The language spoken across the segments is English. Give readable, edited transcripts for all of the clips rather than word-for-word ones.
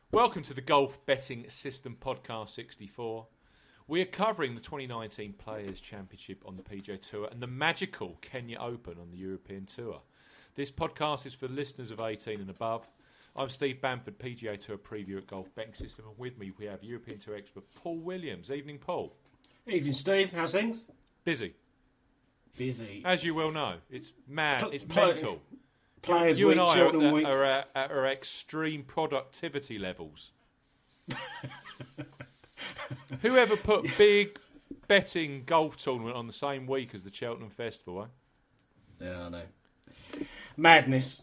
Welcome to the Golf Betting System Podcast 64. We are covering the 2019 Players' Championship on the PGA Tour and the magical Kenya Open on the European Tour. This podcast is for listeners of 18 and above. I'm Steve Bamford, PGA Tour preview at Golf Betting System, and with me we have European Tour expert Paul Williams. Evening, Paul. Evening, Steve. How's things? Busy. As you well know. It's mad. It's mental. Players you week, and I Cheltenham week. are at our extreme productivity levels. Whoever put big betting golf tournament on the same week as the Cheltenham Festival, eh? Yeah, I know. Madness.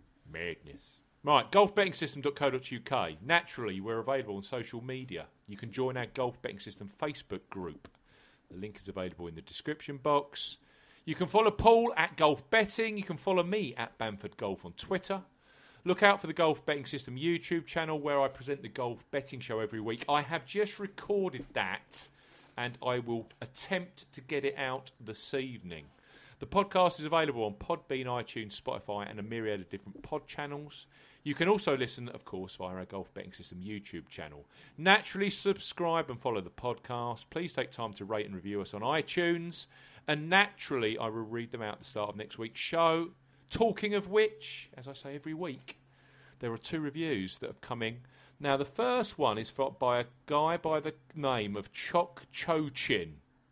Right, golfbettingsystem.co.uk. Naturally, we're available on social media. You can join our Golf Betting System Facebook group. The link is available in the description box. You can follow Paul at Golf Betting. You can follow me at Bamford Golf on Twitter. Look out for the Golf Betting System YouTube channel where I present the Golf Betting Show every week. I have just recorded that and I will attempt to get it out this evening. The podcast is available on Podbean, iTunes, Spotify and a myriad of different pod channels. You can also listen, of course, via our Golf Betting System YouTube channel. Naturally, subscribe and follow the podcast. Please take time to rate and review us on iTunes. And naturally, I will read them out at the start of next week's show. Talking of which, as I say every week, there are 2 reviews that have come in. Now, the first one is by a guy by the name of Chok Chochin.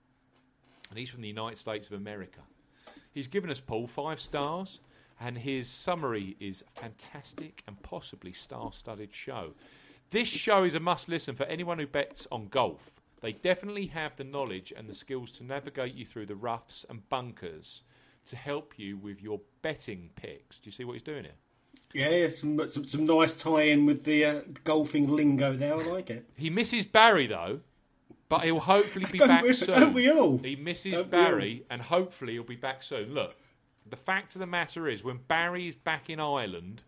And he's from the United States of America. He's given us, Paul, 5 stars. And his summary is fantastic and possibly star-studded show. This show is a must-listen for anyone who bets on golf. They definitely have the knowledge and the skills to navigate you through the roughs and bunkers to help you with your betting picks. Do you see what he's doing here? Yeah, some nice tie-in with the golfing lingo there. I like it. He misses Barry, though, but he'll hopefully be back soon. Don't we all? He misses Barry, and hopefully he'll be back soon. Look, the fact of the matter is, when Barry's back in Ireland,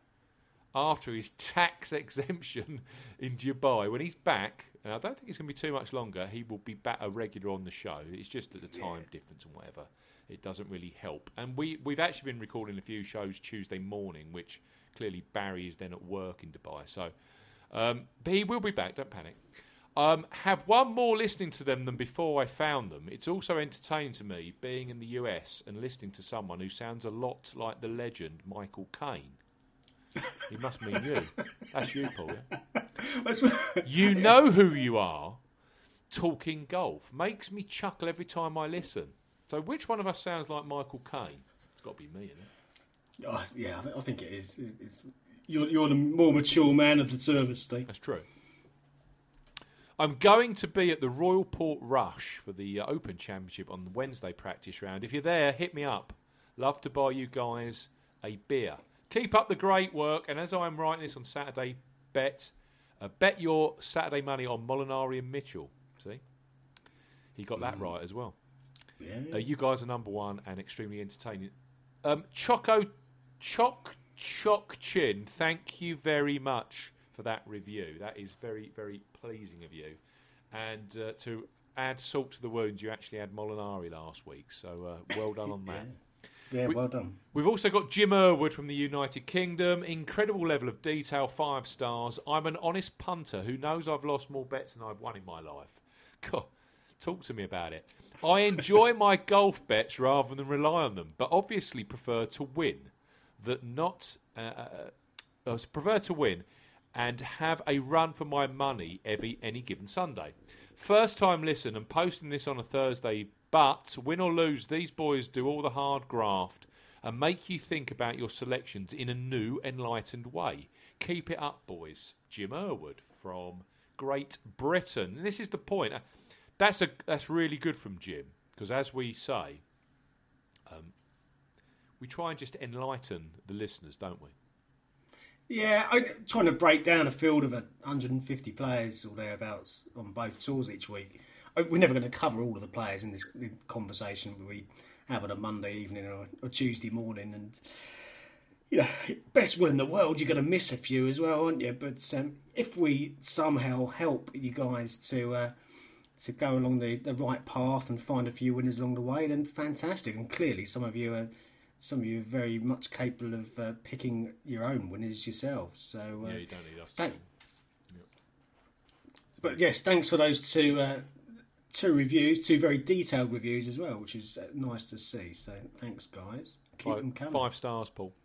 after his tax exemption in Dubai, when he's back, and I don't think it's going to be too much longer, he will be back a regular on the show. It's just that the time difference and whatever, it doesn't really help. And we've actually been recording a few shows Tuesday morning, which clearly Barry is then at work in Dubai. So, but he will be back, don't panic. Have one more listening to them than before I found them. It's also entertaining to me being in the US and listening to someone who sounds a lot like the legend Michael Caine. He must mean you. That's you, Paul. Yeah? You know who you are. Talking golf makes me chuckle every time I listen. So which one of us sounds like Michael Caine? It's got to be me, isn't it? Oh, yeah, I think it is. You're the more mature man of the service, Steve. That's true. I'm going to be at the Royal Port Rush for the Open Championship on the Wednesday practice round. If you're there, hit me up. Love to buy you guys a beer. Keep up the great work, and as I'm writing this on Saturday, bet your Saturday money on Molinari and Mitchell. See? He got that right as well. Yeah. You guys are number one and extremely entertaining. Chok Chin, thank you very much for that review. That is very, very pleasing of you. And to add salt to the wound, you actually had Molinari last week, so well done on that. Yeah, well done. We've also got Jim Irwood from the United Kingdom. Incredible level of detail, 5 stars. I'm an honest punter who knows I've lost more bets than I've won in my life. God, talk to me about it. I enjoy my golf bets rather than rely on them, but obviously prefer to win. Prefer to win and have a run for my money any given Sunday. First time listen and posting this on a Thursday, but win or lose, these boys do all the hard graft and make you think about your selections in a new, enlightened way. Keep it up, boys. Jim Irwood from Great Britain. And this is the point. That's really good from Jim, because as we say, we try and just enlighten the listeners, don't we? Yeah, I'm trying to break down a field of 150 players or thereabouts on both tours each week. We're never going to cover all of the players in this conversation we have on a Monday evening or Tuesday morning. And, you know, best will in the world, you're going to miss a few as well, aren't you? But if we somehow help you guys to go along the right path and find a few winners along the way, then fantastic. And clearly some of you are very much capable of picking your own winners yourselves. So yeah, you don't need us to. But yes, thanks for those two reviews, two very detailed reviews as well, which is nice to see. So thanks, guys. Keep them coming. 5 stars, Paul.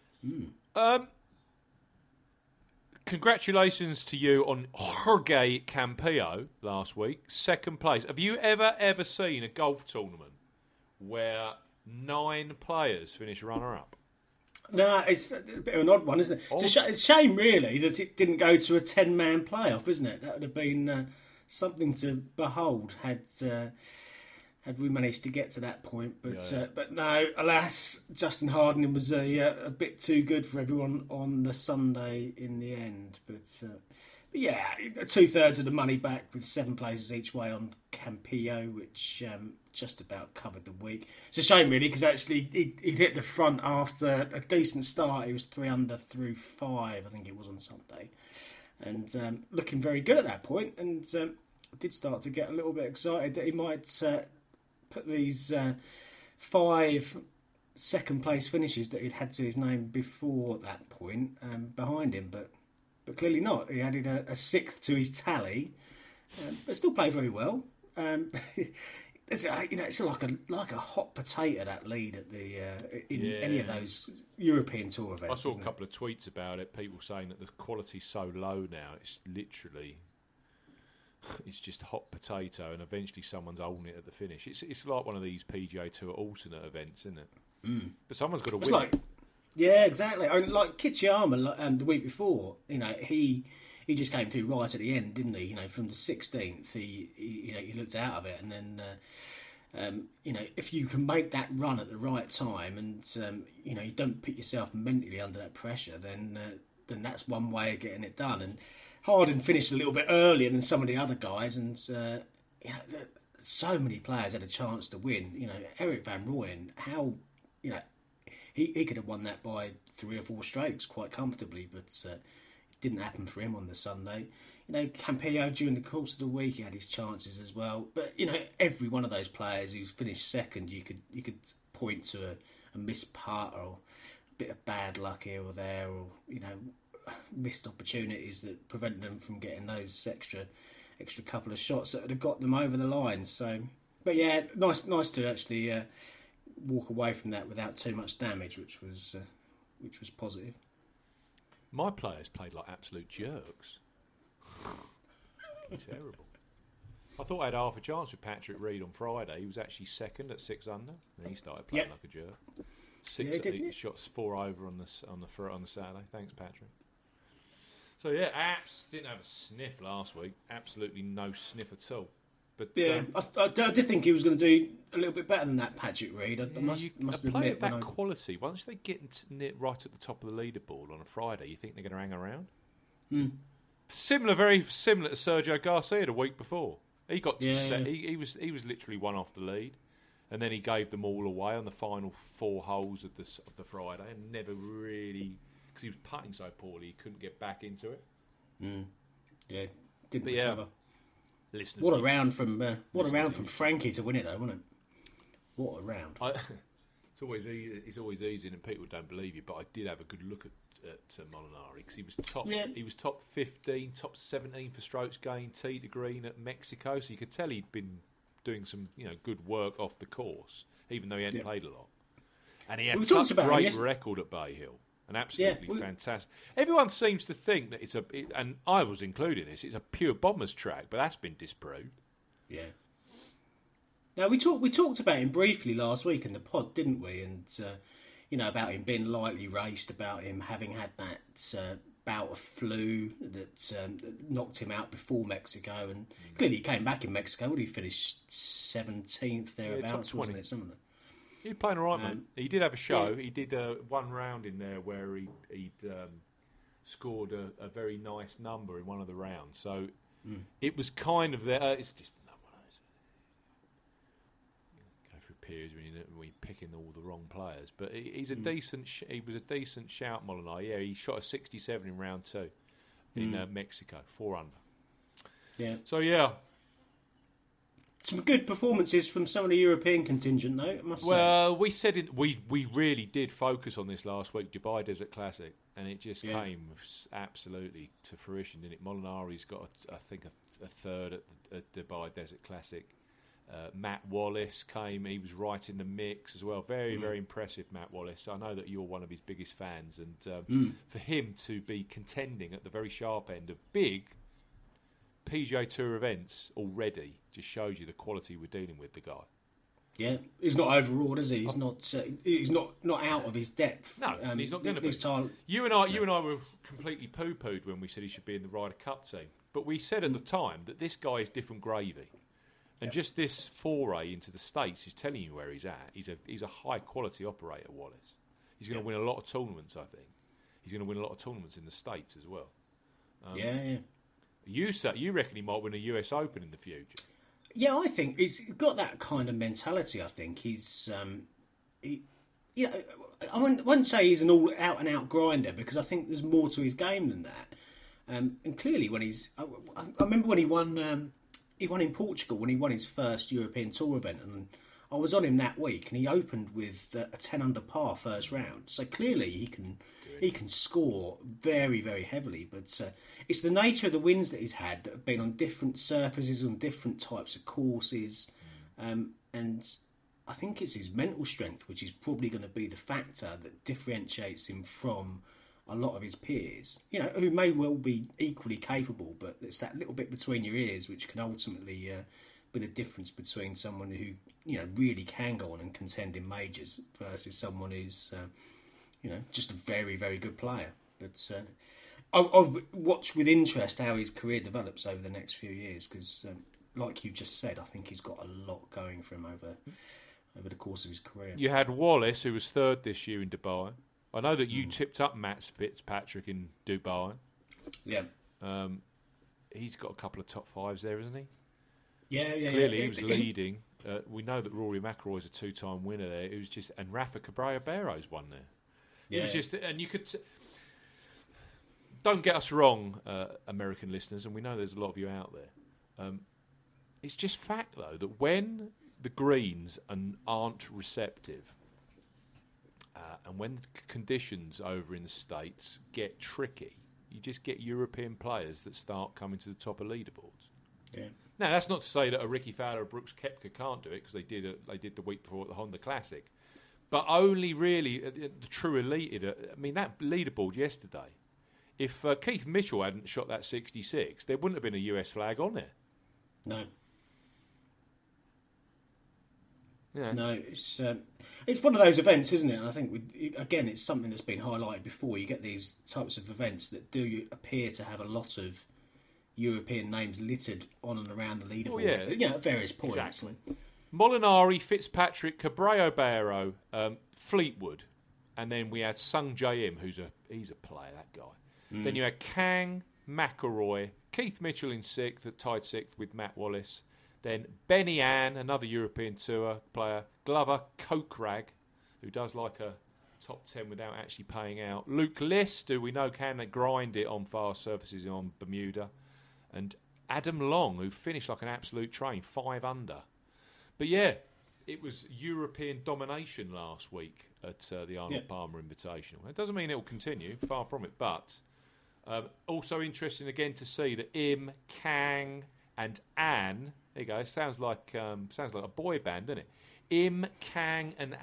Congratulations to you on Jorge Campillo last week. 2nd place. Have you ever seen a golf tournament where 9 players finish runner-up? No, it's a bit of an odd one, isn't it? It's a shame, really, that it didn't go to a 10-man playoff, isn't it? That would have been something to behold had we managed to get to that point. But no, alas, Justin Harden was a bit too good for everyone on the Sunday in the end. But yeah, 2/3 of the money back with 7 places each way on Campillo, which just about covered the week. It's a shame, really, because actually he hit the front after a decent start. He was 3 under through 5, I think it was on Sunday. And looking very good at that point. And did start to get a little bit excited that he might put these 5 second-place finishes that he'd had to his name before that point behind him. But clearly not. He added a 6th to his tally, but still played very well. It's like a hot potato, that lead at in any of those European Tour events. I saw a couple of tweets about it. People saying that the quality's so low now. It's literally, it's just hot potato, and eventually someone's holding it at the finish. It's like one of these PGA Tour alternate events, isn't it? But someone's got to win. Yeah, exactly. I mean, like Kitayama the week before, he just came through right at the end, didn't he? From the 16th, he looked out of it, and then if you can make that run at the right time, and you don't put yourself mentally under that pressure, then that's one way of getting it done. And Harden finished a little bit earlier than some of the other guys, and so many players had a chance to win. Eric Van Rooyen, how he could have won that by 3 or 4 strokes quite comfortably, but it didn't happen for him on the Sunday. Campillo, during the course of the week, he had his chances as well. But every one of those players who's finished second, you could point to a missed putt or a bit of bad luck here or there, or missed opportunities that prevented them from getting those extra couple of shots that would have got them over the line. So, but yeah, nice to actually walk away from that without too much damage, which was positive. My players played like absolute jerks. Terrible. I thought I had half a chance with Patrick Reed on Friday. He was actually second at 6 under, and he started playing like a jerk. 6 shots, 4 over on the Saturday. Thanks, Patrick. So yeah, Apps didn't have a sniff last week. Absolutely no sniff at all. But yeah, I did think he was going to do a little bit better than that, Patrick Reed. I must admit, that quality. Once they get right at the top of the leaderboard on a Friday, you think they're going to hang around? Very similar to Sergio Garcia the week before. He got to set. He was literally one off the lead, and then he gave them all away on the final 4 holes of the Friday, and never really, because he was putting so poorly, he couldn't get back into it. Yeah, didn't recover. Listeners, what a round from Frankie to win it, though, wasn't it? What a round! It's always easy, and people don't believe you. But I did have a good look at Molinari, because he was top. Yeah. He was top 15, top 17 for strokes gained, tee to green at Mexico. So you could tell he'd been doing some good work off the course, even though he hadn't played a lot. And he had such a great record at Bay Hill. And absolutely fantastic. Everyone seems to think that and I was including this, it's a pure bombers track, but that's been disproved. Yeah. Now, we talked about him briefly last week in the pod, didn't we? And, about him being lightly raced, about him having had that bout of flu that knocked him out before Mexico. And clearly he came back in Mexico. What did he finish? 17th thereabouts, wasn't it? Something. He's playing all right, man. He did have a show. Yeah. He did one round in there where he'd scored a very nice number in one of the rounds. So it was kind of there. It's just another one of those. Go through periods when you're picking all the wrong players. But he's a decent. He was a decent shout, Molinari. Yeah, he shot a 67 in round 2 in Mexico, 4 under. Yeah. So yeah. Some good performances from some of the European contingent, though, I must say. Well, we said we really did focus on this last week, Dubai Desert Classic. and it just came absolutely to fruition, didn't it? Molinari's got, I think, a third at the Dubai Desert Classic. Matt Wallace came; he was right in the mix as well. Very, very impressive, Matt Wallace. I know that you're one of his biggest fans, and for him to be contending at the very sharp end of big PGA Tour events already just shows you the quality we're dealing with. The guy. Yeah, he's not overawed, is he? He's not. He's not out of his depth. No, he's not going to be. Time. You and I were completely poo-pooed when we said he should be in the Ryder Cup team, but we said at the time that this guy is different gravy. And just this foray into the States is telling you where he's at. He's a high quality operator, Wallace. He's going to win a lot of tournaments, I think. He's going to win a lot of tournaments in the States as well. You reckon he might win a US Open in the future? Yeah, I think he's got that kind of mentality. I think he's, I wouldn't say he's an all out and out grinder because I think there's more to his game than that. And clearly, when I remember when he won. He won in Portugal when he won his first European Tour event, and I was on him that week, and he opened with a 10 under par first round. So clearly he can score very, very heavily. But it's the nature of the wins that he's had that have been on different surfaces, on different types of courses, and I think it's his mental strength which is probably going to be the factor that differentiates him from a lot of his peers, who may well be equally capable, but it's that little bit between your ears which can ultimately be the difference between someone who, really can go on and contend in majors versus someone who's, just a very, very good player. But I'll watch with interest how his career develops over the next few years because, like you just said, I think he's got a lot going for him over the course of his career. You had Wallace, who was third this year in Dubai. I know that you tipped up Matt Fitzpatrick in Dubai. Yeah. He's got a couple of top fives there, isn't he? Yeah. Clearly, he was leading. We know that Rory McIlroy's a two-time winner there. It was just, and Rafa Cabrera-Barro's won there. Yeah. It was just, and you could. Don't get us wrong, American listeners, and we know there's a lot of you out there. It's just fact though that when the greens aren't receptive. And when conditions over in the States get tricky, you just get European players that start coming to the top of leaderboards. Yeah. Now, that's not to say that a Ricky Fowler or Brooks Koepka can't do it because they did the week before at the Honda Classic. But only really the true elite. That leaderboard yesterday, if Keith Mitchell hadn't shot that 66, there wouldn't have been a US flag on there. No. Yeah. No, it's one of those events, isn't it? And I think it's something that's been highlighted before. You get these types of events that do appear to have a lot of European names littered on and around the leaderboard. At various points. Exactly. Molinari, Fitzpatrick, Cabrera-Barro, Fleetwood, and then we had Sung Jae Im, he's a player, that guy. Then you had Kang, McIlroy, Keith Mitchell in sixth, tied sixth with Matt Wallace. Then Benny Ann, another European Tour player. Glover Kokrak, who does like a top 10 without actually paying out. Luke List, who we know can grind it on fast surfaces on Bermuda. And Adam Long, who finished like an absolute train, 5 under. But yeah, it was European domination last week at the Arnold Palmer Invitational. It doesn't mean it will continue, far from it. But also interesting again to see that Im, Kang and Ann... There you go. It sounds like a boy band, doesn't it? Im, Kang, and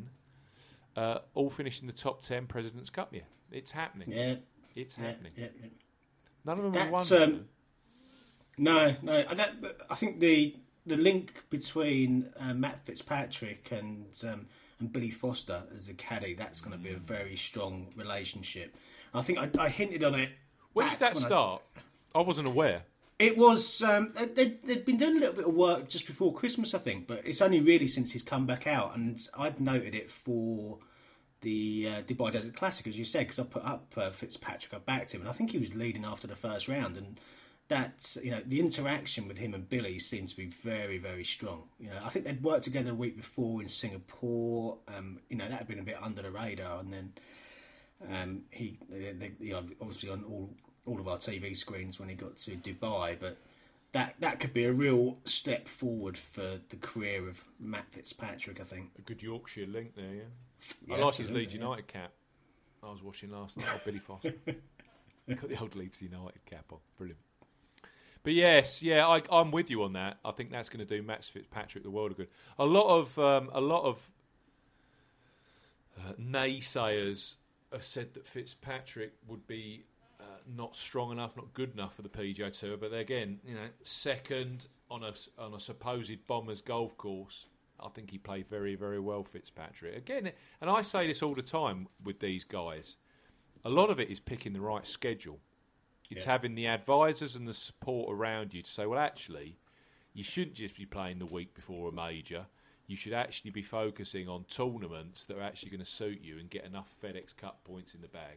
Ann all finished in the top 10 President's Cup. Yeah, it's happening. Yeah, it's happening. Yeah. None of them have won. No. I think the link between Matt Fitzpatrick and Billy Foster as the caddy, that's going to be a very strong relationship. I think I hinted on it. When did that start? I wasn't aware. It was, they'd been doing a little bit of work just before Christmas, I think, but it's only really since he's come back out, and I'd noted it for the Dubai Desert Classic, as you said, because I put up Fitzpatrick, I backed him, and I think he was leading after the first round, and that, the interaction with him and Billy seemed to be very, very strong. I think they'd worked together a week before in Singapore, that had been a bit under the radar, and then he obviously on all of our TV screens when he got to Dubai, but that could be a real step forward for the career of Matt Fitzpatrick, I think. A good Yorkshire link there, yeah. I like his Leeds United cap. I was watching last night. Oh, Billy Foster. Got the old Leeds United cap on. Brilliant. But yes, I'm with you on that. I think that's going to do Matt Fitzpatrick the world of good. A lot of naysayers have said that Fitzpatrick would be not strong enough, not good enough for the PGA Tour. But again, second on a supposed Bombers golf course, I think he played very, very well, Fitzpatrick. Again, and I say this all the time with these guys, a lot of it is picking the right schedule. It's having the advisors and the support around you to say, well, actually, you shouldn't just be playing the week before a major. You should actually be focusing on tournaments that are actually going to suit you and get enough FedEx Cup points in the bag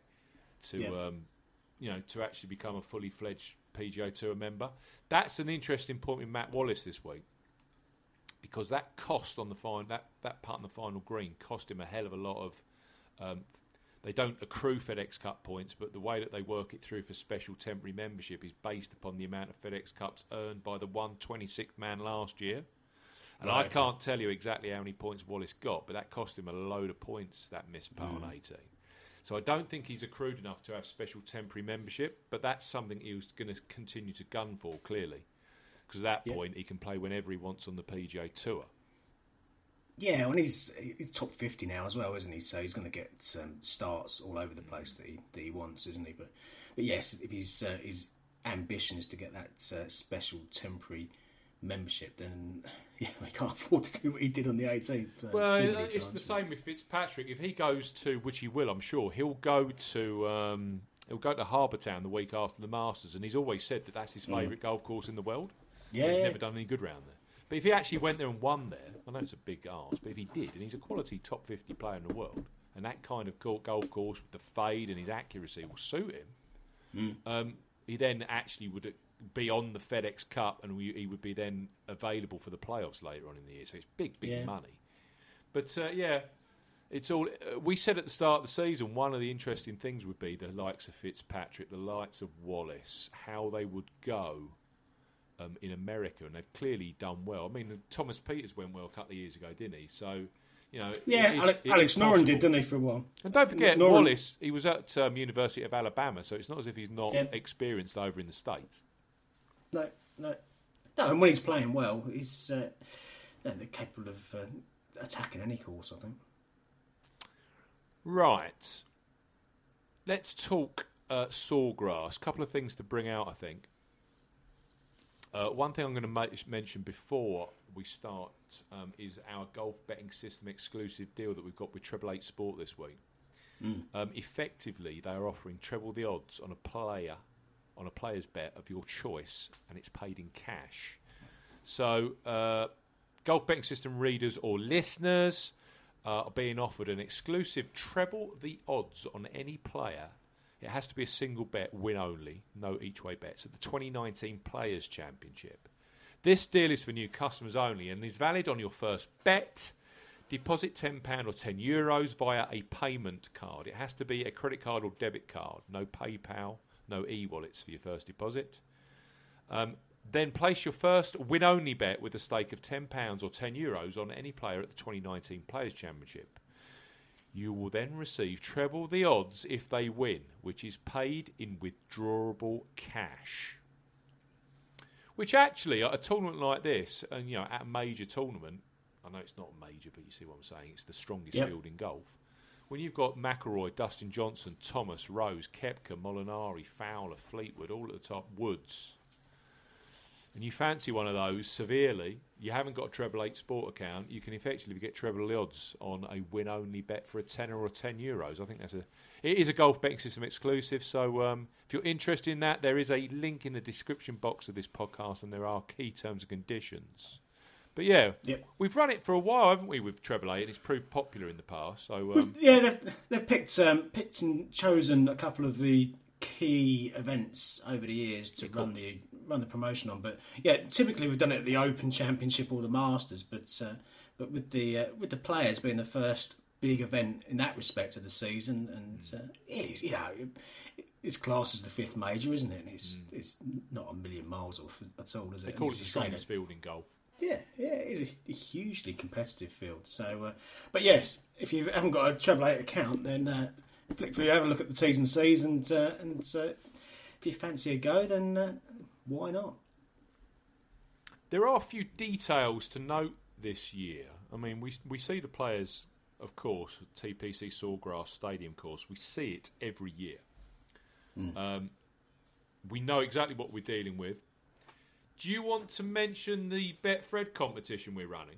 to actually become a fully fledged PGA Tour member. That's an interesting point with Matt Wallace this week, because that cost on the that part on the final green cost him a hell of a lot of. They don't accrue FedEx Cup points, but the way that they work it through for special temporary membership is based upon the amount of FedEx Cups earned by the 126th man last year. And I can't tell you exactly how many points Wallace got, but that cost him a load of points, that missed part on 18. So I don't think he's accrued enough to have special temporary membership, but that's something he was going to continue to gun for, clearly. Because at that point, he can play whenever he wants on the PGA Tour. Yeah, and he's top 50 now as well, isn't he? So he's going to get starts all over the place that he wants, isn't he? But yes, if his ambition is to get that special temporary membership, then we can't afford to do what he did on the 18th. Well, it's the same with Fitzpatrick. If he goes to, which he will, I'm sure, he'll go to Harbour Town the week after the Masters, and he's always said that that's his favourite golf course in the world. Yeah, he's never done any good round there. But if he actually went there and won there, I know it's a big ask, but if he did, and he's a quality top 50 player in the world, and that kind of golf course with the fade and his accuracy will suit him, he then actually would be on the FedEx Cup, and he would be then available for the playoffs later on in the year. So it's big money. But it's all. We said at the start of the season, one of the interesting things would be the likes of Fitzpatrick, the likes of Wallace, how they would go in America, and they've clearly done well. I mean, Thomas Peters went well a couple of years ago, didn't he? So, Alex Noren did, didn't he, for a while? And don't forget, Wallace, he was at University of Alabama, so it's not as if he's not experienced over in the States. No, and when he's playing well, he's they're capable of attacking any course, I think. Right. Let's talk Sawgrass. A couple of things to bring out, I think. One thing I'm going to mention before we start is our golf betting system exclusive deal that we've got with Treble 8 Sport this week. Effectively, they are offering treble the odds on a player's bet of your choice, and it's paid in cash. So, golf betting system readers or listeners are being offered an exclusive treble the odds on any player. It has to be a single bet, win only, no each-way bets, at the 2019 Players' Championship. This deal is for new customers only and is valid on your first bet. Deposit £10 or €10 via a payment card. It has to be a credit card or debit card. No PayPal, no e-wallets for your first deposit. Then place your first win-only bet with a stake of £10 or €10 on any player at the 2019 Players' Championship. You will then receive treble the odds if they win, which is paid in withdrawable cash. Which actually, at a tournament like this, and at a major tournament, I know it's not major, but you see what I'm saying, it's the strongest field in golf. When you've got McIlroy, Dustin Johnson, Thomas, Rose, Koepka, Molinari, Fowler, Fleetwood, all at the top, Woods, and you fancy one of those severely, you haven't got a Treble 8 Sport account, you can effectively get treble the odds on a win-only bet for a tenner or €10. I think it is a golf betting system exclusive, so if you're interested in that, there is a link in the description box of this podcast, and there are key terms and conditions. But we've run it for a while, haven't we, with Treble 8, and it's proved popular in the past. So they've picked and chosen a couple of the key events over the years to run the promotion on, but typically we've done it at the Open Championship or the Masters, but with the Players being the first big event in that respect of the season, and it's classed as the fifth major, isn't it? And it's not a million miles off at all, is it? They call it the strongest field in golf. Yeah, it is a hugely competitive field. So, but yes, if you haven't got a Treble 8 account, then flick through, have a look at the T's and C's, and if you fancy a go, then why not? There are a few details to note this year. I mean, we see the players, of course, TPC Sawgrass Stadium course. We see it every year. We know exactly what we're dealing with. Do you want to mention the Betfred competition we're running?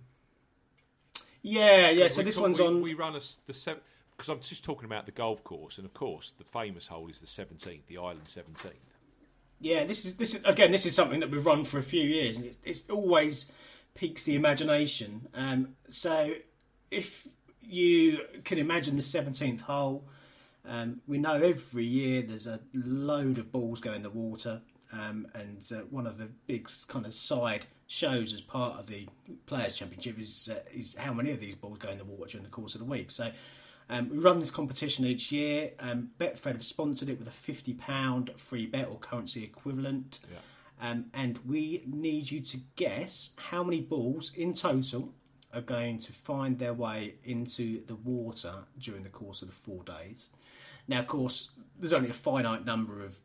Yeah. So this one's on. We run the 7th, because I'm just talking about the golf course, and of course the famous hole is the 17th, the Island 17th. Yeah, this is something that we've run for a few years, and it's always piques the imagination. So if you can imagine the 17th hole, we know every year there's a load of balls go in the water, and one of the big kind of side shows as part of the Players' Championship is how many of these balls go in the water during the course of the week. So we run this competition each year. Betfred have sponsored it with a £50 free bet or currency equivalent. Yeah. And we need you to guess how many balls in total are going to find their way into the water during the course of the 4 days. Now, of course, there's only a finite number of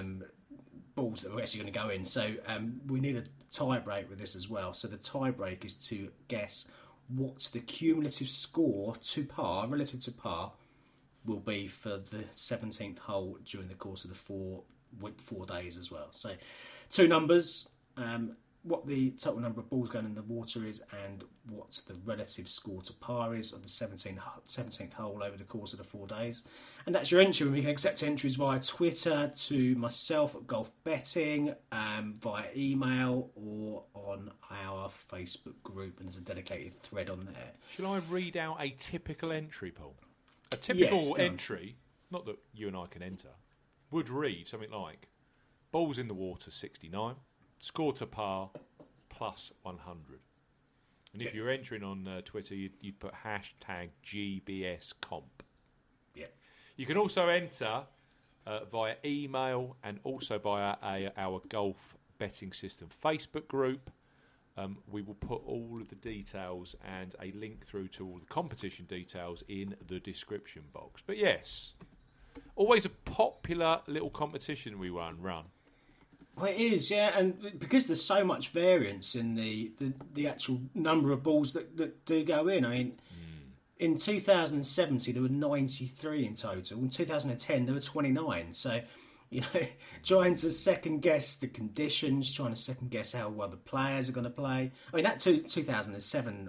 balls that are actually going to go in. So we need a tie break with this as well. So the tie break is to guess what the cumulative score to par, relative to par, will be for the 17th hole during the course of the 4 days as well. So 2 numbers, what the total number of balls going in the water is, and what the relative score to par is of the 17th hole over the course of the 4 days. And that's your entry. We can accept entries via Twitter to myself at Golf Betting, via email, or on our Facebook group, and there's a dedicated thread on there. Shall I read out a typical entry, Paul? A typical entry, not that you and I can enter, would read something like: balls in the water 69, score to par plus 100. And if you're entering on Twitter, you'd put hashtag GBSComp. Yeah. You can also enter via email and also via our Golf Betting System Facebook group. We will put all of the details and a link through to all the competition details in the description box. But yes, always a popular little competition we run. Well, it is, yeah, and because there's so much variance in the actual number of balls that do go in. I mean, in 2070 there were 93 in total. In 2010 there were 29. So, trying to second guess the conditions, trying to second guess how well the players are going to play. I mean, that 2007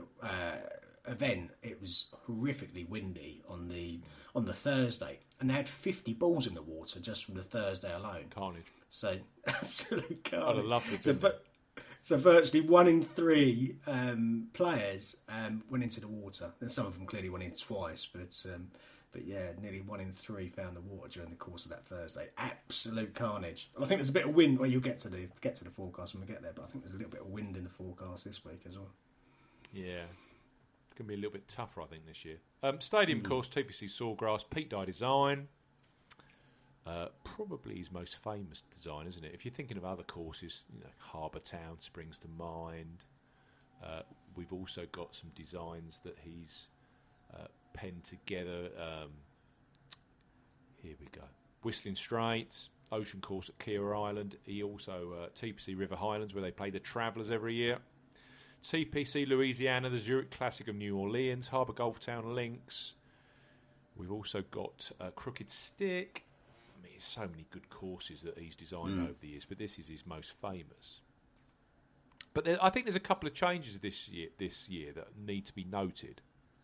event, it was horrifically windy on the Thursday, and they had 50 balls in the water just from the Thursday alone. Carnage. So, absolute carnage. I'd have loved it. So virtually 1 in 3 players went into the water. And some of them clearly went in twice, but yeah, nearly 1 in 3 found the water during the course of that Thursday. Absolute carnage. And I think there's a bit of wind. Well, you'll get to the forecast when we get there, but I think there's a little bit of wind in the forecast this week as well. Yeah. It's going to be a little bit tougher, I think, this year. Stadium course, TPC Sawgrass, Pete Dye design. Probably his most famous design, isn't it? If you're thinking of other courses, Harbour Town springs to mind. We've also got some designs that he's penned together. Here we go. Whistling Straits, Ocean Course at Keir Island. He also TPC River Highlands, where they play the Travellers every year. TPC Louisiana, the Zurich Classic of New Orleans, Harbour Golf Town Links. We've also got Crooked Stick. I mean, so many good courses that he's designed over the years, but this is his most famous. But I think there's a couple of changes this year that need to be noted.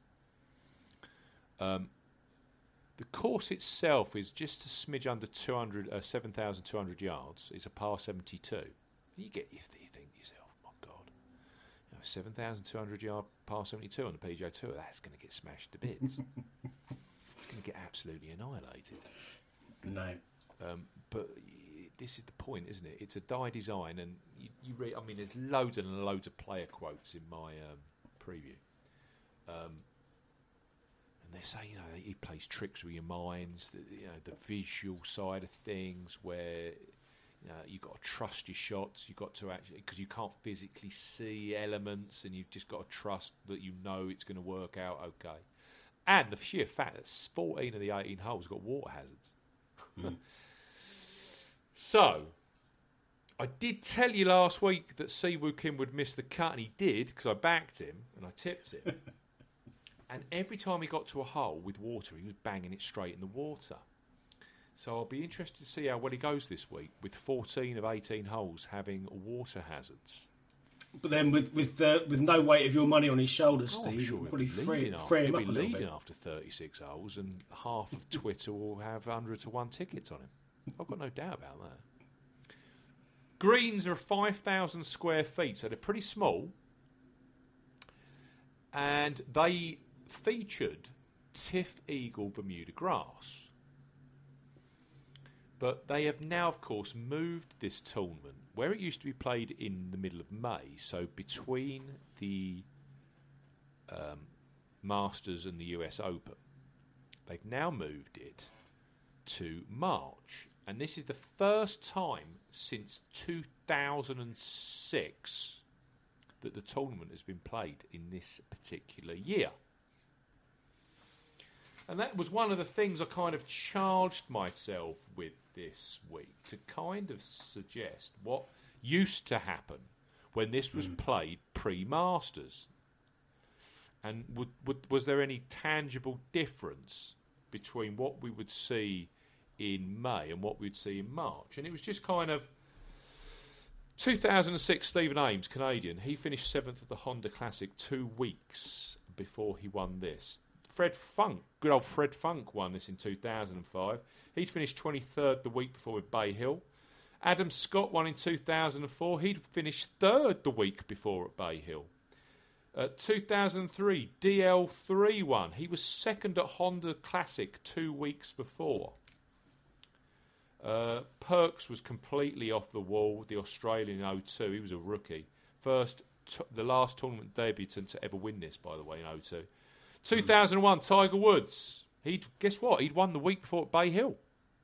The course itself is just a smidge under 7,200 yards. It's a par 72. You think to yourself, my God, 7,200 yard par 72 on the PGA Tour, that's going to get smashed to bits. It's going to get absolutely annihilated. No. But this is the point, isn't it? It's a Dye design, and you read. I mean, there's loads and loads of player quotes in my preview, and they say, he plays tricks with your minds. The visual side of things, where you've got to trust your shots. You've got to actually, because you can't physically see elements, and you've just got to trust that it's going to work out okay. And the sheer fact that 14 of the 18 holes got water hazards. So, I did tell you last week that Siwoo Kim would miss the cut, and he did, because I backed him and I tipped him. And every time he got to a hole with water, he was banging it straight in the water. So I'll be interested to see how well he goes this week, with 14 of 18 holes having water hazards. But then with no weight of your money on his shoulders, Steve, sure you'll probably free him up he'll a be little leading bit. after 36 holes, and half of Twitter will have 100 to 1 tickets on him. I've got no doubt about that. Greens are 5,000 square feet, so they're pretty small. And they featured Tiff Eagle Bermuda grass. But they have now, of course, moved this tournament where it used to be played in the middle of May, so between the Masters and the US Open. They've now moved it to March. And this is the first time since 2006 that the tournament has been played in this particular year. And that was one of the things I kind of charged myself with this week, to kind of suggest what used to happen when this was played pre-Masters. And was there any tangible difference between what we would see in May and what we'd see in March? And it was just kind of 2006. Stephen Ames, Canadian, he finished 7th at the Honda Classic 2 weeks before he won this. Fred Funk, good old Fred Funk, won this in 2005. He'd finished 23rd the week before with Bay Hill. Adam Scott won in 2004. He'd finished 3rd the week before at Bay Hill. 2003, DL3 won. He was 2nd at Honda Classic 2 weeks before. Perks was completely off the wall. The Australian 02, he was a rookie. The last tournament debutant to ever win this, by the way, in 02. 2001, Tiger Woods. Guess what? He'd won the week before at Bay Hill.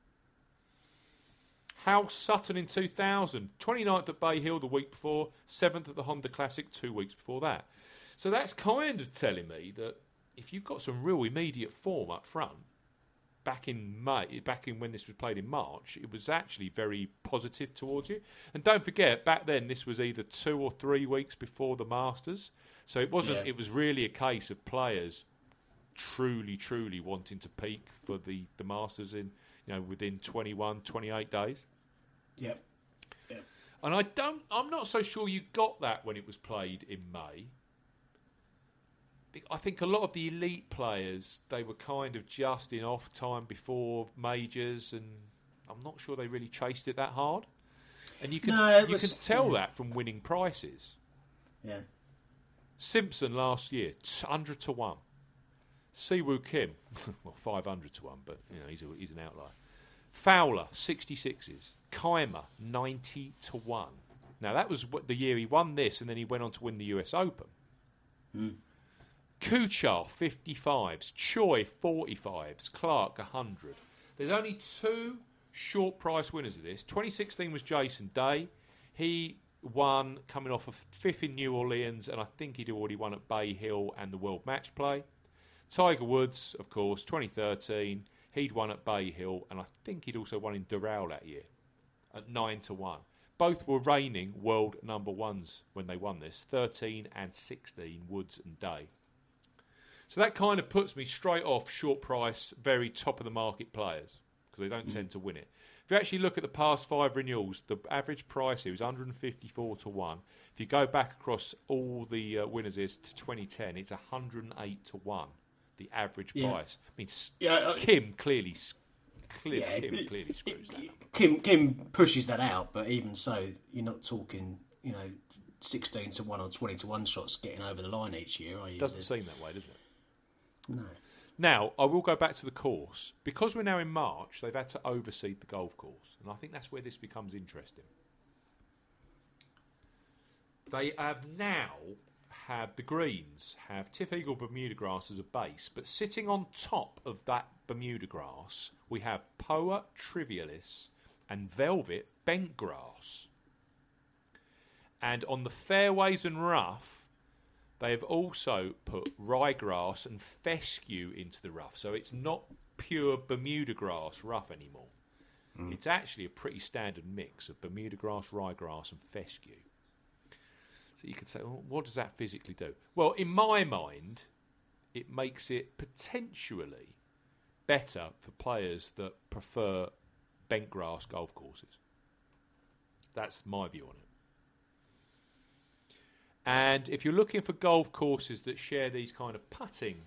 Hal Sutton in 2000, 29th at Bay Hill the week before, 7th at the Honda Classic 2 weeks before that. So that's kind of telling me that if you've got some real immediate form up front, back in when this was played in March, it was actually very positive towards you. And don't forget, back then this was either 2 or 3 weeks before the Masters, so it wasn't. Yeah. It was really a case of players truly wanting to peak for the Masters in within 21, 28 days. Yep. And I'm not so sure you got that when it was played in May. I think a lot of the elite players, they were kind of just in off time before majors, and I'm not sure they really chased it that hard. And you can tell that from winning prices. Yeah. Simpson last year, 100 to 1. Siwoo Kim, well, 500 to 1, but he's an outlier. Fowler, 66s. Keimer, 90 to 1. Now that was the year he won this, and then he went on to win the US Open. Kuchar, 55s. Choi, 45s. Clark, 100. There's only 2 short price winners of this. 2016 was Jason Day. He won coming off of 5th in New Orleans, and I think he'd already won at Bay Hill and the World Match Play. Tiger Woods, of course, 2013. He'd won at Bay Hill, and I think he'd also won in Doral that year at 9 to 1. Both were reigning world number ones when they won this, 13 and 16, Woods and Day. So that kind of puts me straight off short price, very top of the market players, because they don't tend to win it. If you actually look at the past 5 renewals, the average price here is 154 to 1. If you go back across all the winners here to 2010, it's 108 to 1, the average price. I mean, Kim clearly screws that. Kim pushes that out, but even so, you're not talking, 16 to 1 or 20 to 1 shots getting over the line each year, are you? Doesn't seem that way, does it? No. Now, I will go back to the course. Because we're now in March, they've had to overseed the golf course. And I think that's where this becomes interesting. They have now the greens have Tiff Eagle Bermuda grass as a base. But sitting on top of that Bermuda grass, we have Poa Trivialis and Velvet bent grass. And on the fairways and rough, they have also put ryegrass and fescue into the rough. So it's not pure Bermuda grass rough anymore. It's actually a pretty standard mix of Bermuda grass, ryegrass and fescue. So you could say, well, what does that physically do? Well, in my mind, it makes it potentially better for players that prefer bent grass golf courses. That's my view on it. And if you're looking for golf courses that share these kind of putting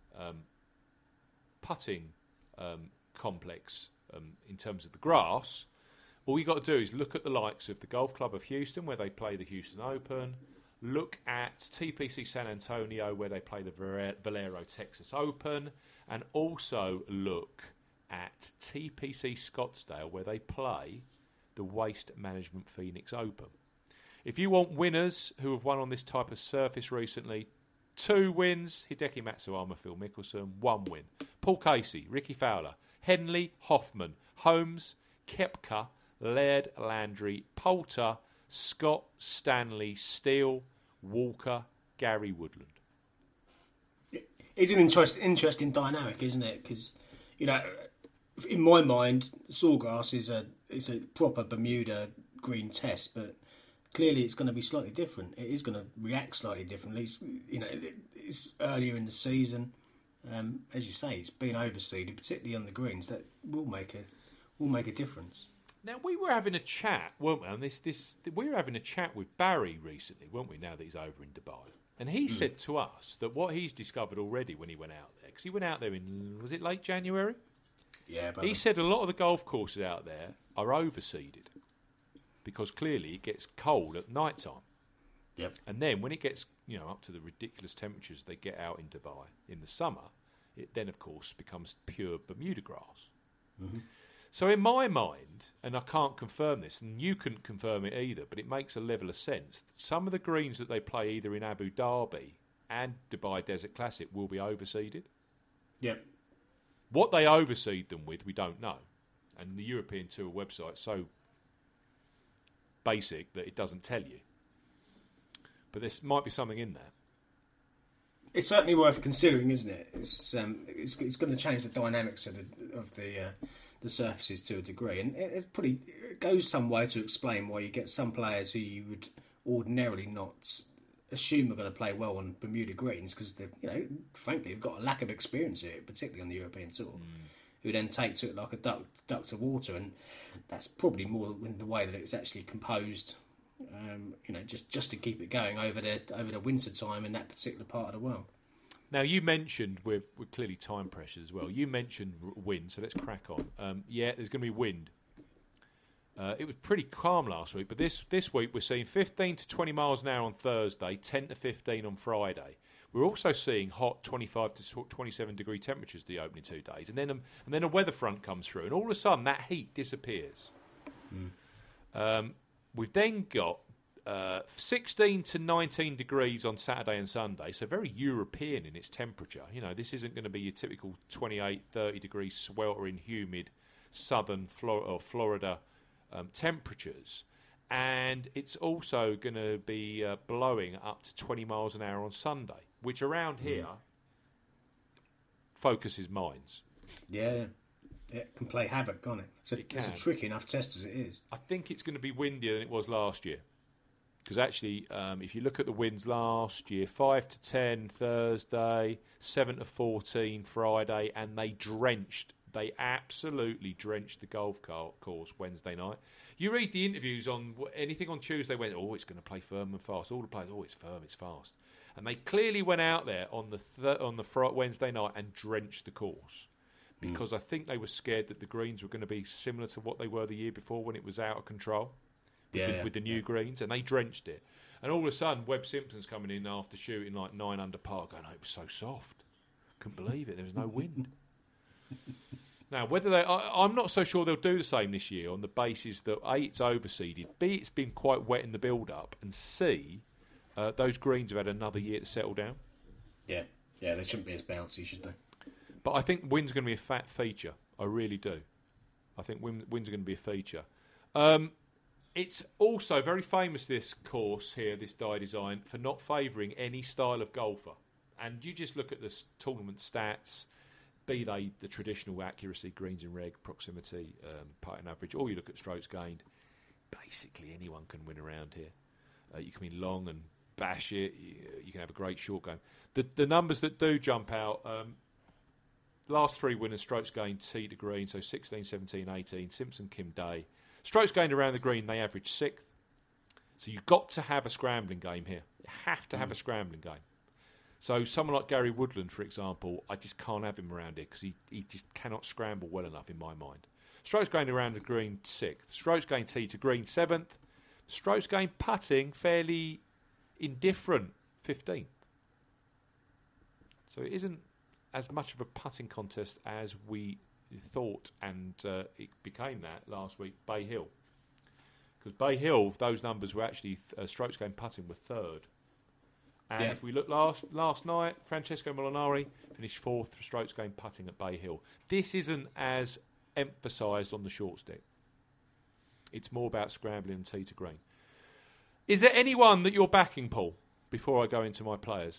complex in terms of the grass, all you got to do is look at the likes of the Golf Club of Houston, where they play the Houston Open. Look at TPC San Antonio, where they play the Valero Texas Open. And also look at TPC Scottsdale, where they play the Waste Management Phoenix Open. If you want winners who have won on this type of surface recently, 2 wins, Hideki Matsuyama, Phil Mickelson, 1 win. Paul Casey, Ricky Fowler, Henley, Hoffman, Holmes, Koepka, Laird, Landry, Poulter, Scott, Stanley, Steele, Walker, Gary Woodland. It's an interesting dynamic, isn't it? Because, you know, in my mind, Sawgrass is a proper Bermuda green test, but clearly it's going to be slightly different. It is going to react slightly differently. It's earlier in the season. As you say, it's been overseeded, particularly on the greens. That will make a difference. Now, we were having a chat, weren't we? And we were having a chat with Barry recently, weren't we? Now that he's over in Dubai, and he said to us that what he's discovered already when he went out there, because he went out there in, was it late January? Yeah. He said a lot of the golf courses out there are overseeded because clearly it gets cold at night time. Yep. And then when it gets, up to the ridiculous temperatures they get out in Dubai in the summer, it then, of course, becomes pure Bermuda grass. Mm-hmm. So in my mind, and I can't confirm this, and you couldn't confirm it either, but it makes a level of sense. Some of the greens that they play either in Abu Dhabi and Dubai Desert Classic will be overseeded. Yep. What they overseed them with, we don't know. And the European Tour website's so basic that it doesn't tell you. But there might be something in there. It's certainly worth considering, isn't it? It's going to change the dynamics of the surfaces to a degree, and it goes some way to explain why you get some players who you would ordinarily not assume are going to play well on Bermuda greens because frankly, they've got a lack of experience here, particularly on the European Tour. Who then take to it like a duck to water, and that's probably more in the way that it's actually composed. Just to keep it going over the winter time in that particular part of the world. Now, you mentioned we're clearly time pressures as well. You mentioned wind, so let's crack on. There's going to be wind. It was pretty calm last week, but this week we're seeing 15 to 20 miles an hour on Thursday, 10 to 15 on Friday. We're also seeing hot 25 to 27 degree temperatures the opening 2 days, and then a weather front comes through, and all of a sudden that heat disappears. We've then got 16 to 19 degrees on Saturday and Sunday, so very European in its temperature. This isn't going to be your typical 28, 30 degrees sweltering, humid southern Florida temperatures. And it's also going to be blowing up to 20 miles an hour on Sunday, which around here focuses minds. Yeah. It can play havoc, can't it? It's a tricky enough test as it is. I think it's going to be windier than it was last year. Because actually, if you look at the winds last year, 5 to 10 Thursday, 7 to 14 Friday, and they absolutely drenched the golf course Wednesday night. You read the interviews on anything on Tuesday, went, it's going to play firm and fast. All the players, it's firm, it's fast. And they clearly went out there on the Wednesday night and drenched the course. Because I think they were scared that the greens were going to be similar to what they were the year before when it was out of control with the new greens, and they drenched it. And all of a sudden, Webb Simpson's coming in after shooting like 9 under par, going, it was so soft. Couldn't believe it. There was no wind. Now, I'm not so sure they'll do the same this year on the basis that A, it's overseeded, B, it's been quite wet in the build-up, and C, those greens have had another year to settle down. Yeah, they shouldn't be as bouncy, should they? But I think wind's going to be a fat feature. I really do. I think winds are going to be a feature. It's also very famous, this course here, this die design, for not favouring any style of golfer. And you just look at the tournament stats, be they the traditional accuracy, greens and reg, proximity, putting average, or you look at strokes gained. Basically, anyone can win around here. You can be long and bash it. You can have a great short game. The numbers that do jump out, last three winners, strokes gained tee to green, so 16, 17, 18, Simpson, Kim, Day. Strokes gained around the green, they average 6th. So you've got to have a scrambling game here. You have to have a scrambling game. So someone like Gary Woodland, for example, I just can't have him around here because he just cannot scramble well enough in my mind. Strokes gained around the green, 6th. Strokes gained tee to green, 7th. Strokes gained putting, fairly indifferent, 15th. So it isn't as much of a putting contest as we thought, and it became that last week. Bay Hill, because Bay Hill, those numbers were actually strokes gained putting were 3rd, and if we look last night, Francesco Molinari finished 4th for strokes gained putting at Bay Hill. This isn't as emphasised on the short stick. It's more about scrambling and tee to green. Is there anyone that you're backing, Paul? Before I go into my players.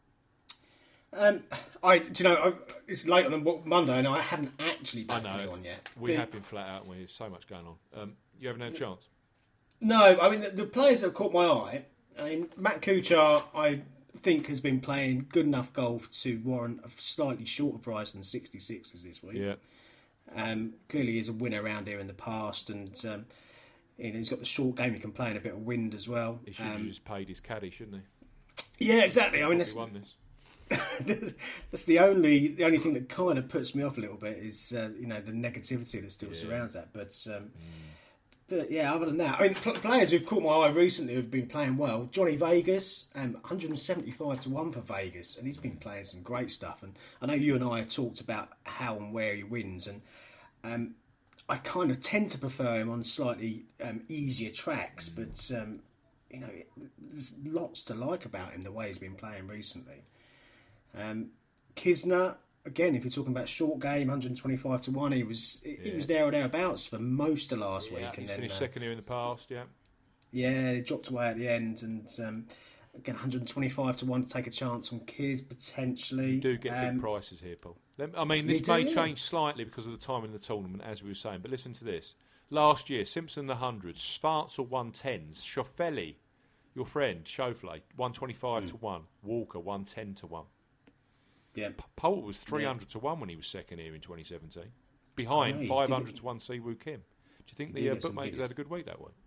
It's late on a Monday and I haven't actually backed anyone yet. We have been flat out and there's so much going on. You haven't had a chance? No, I mean, the players that have caught my eye, Matt Kuchar, I think, has been playing good enough golf to warrant a slightly shorter price than 66s this week. Yeah. Clearly he's a winner around here in the past, and he's got the short game, he can play in a bit of wind as well. He should have just paid his caddy, shouldn't he? Yeah, exactly. I mean, he won this. That's the only thing that kind of puts me off a little bit is the negativity that still surrounds that. But yeah, other than that, I mean, players who've caught my eye recently who've been playing well. Johnny Vegas, 175 to 1 for Vegas, and he's been playing some great stuff. And I know you and I have talked about how and where he wins, and I kind of tend to prefer him on slightly easier tracks. But there's lots to like about him, the way he's been playing recently. Kisner, again, if you're talking about short game, 125 to 1, he was there or thereabouts for most of last week. He's finished second here in the past, Yeah, he dropped away at the end, and again, 125 to 1 to take a chance on Kiz, potentially. You do get big prices here, Paul. I mean, this may change slightly because of the time in the tournament, as we were saying, but listen to this. Last year, Simpson the 100s, Schwarzer 110s, Schauffele, your friend, Schauffele, 125 to 1, Walker 110 to 1. Yeah. Polt was 300 to 1 when he was second here in 2017. Behind 500 to 1 Siwoo Kim. Do you think the bookmakers had a good week that way?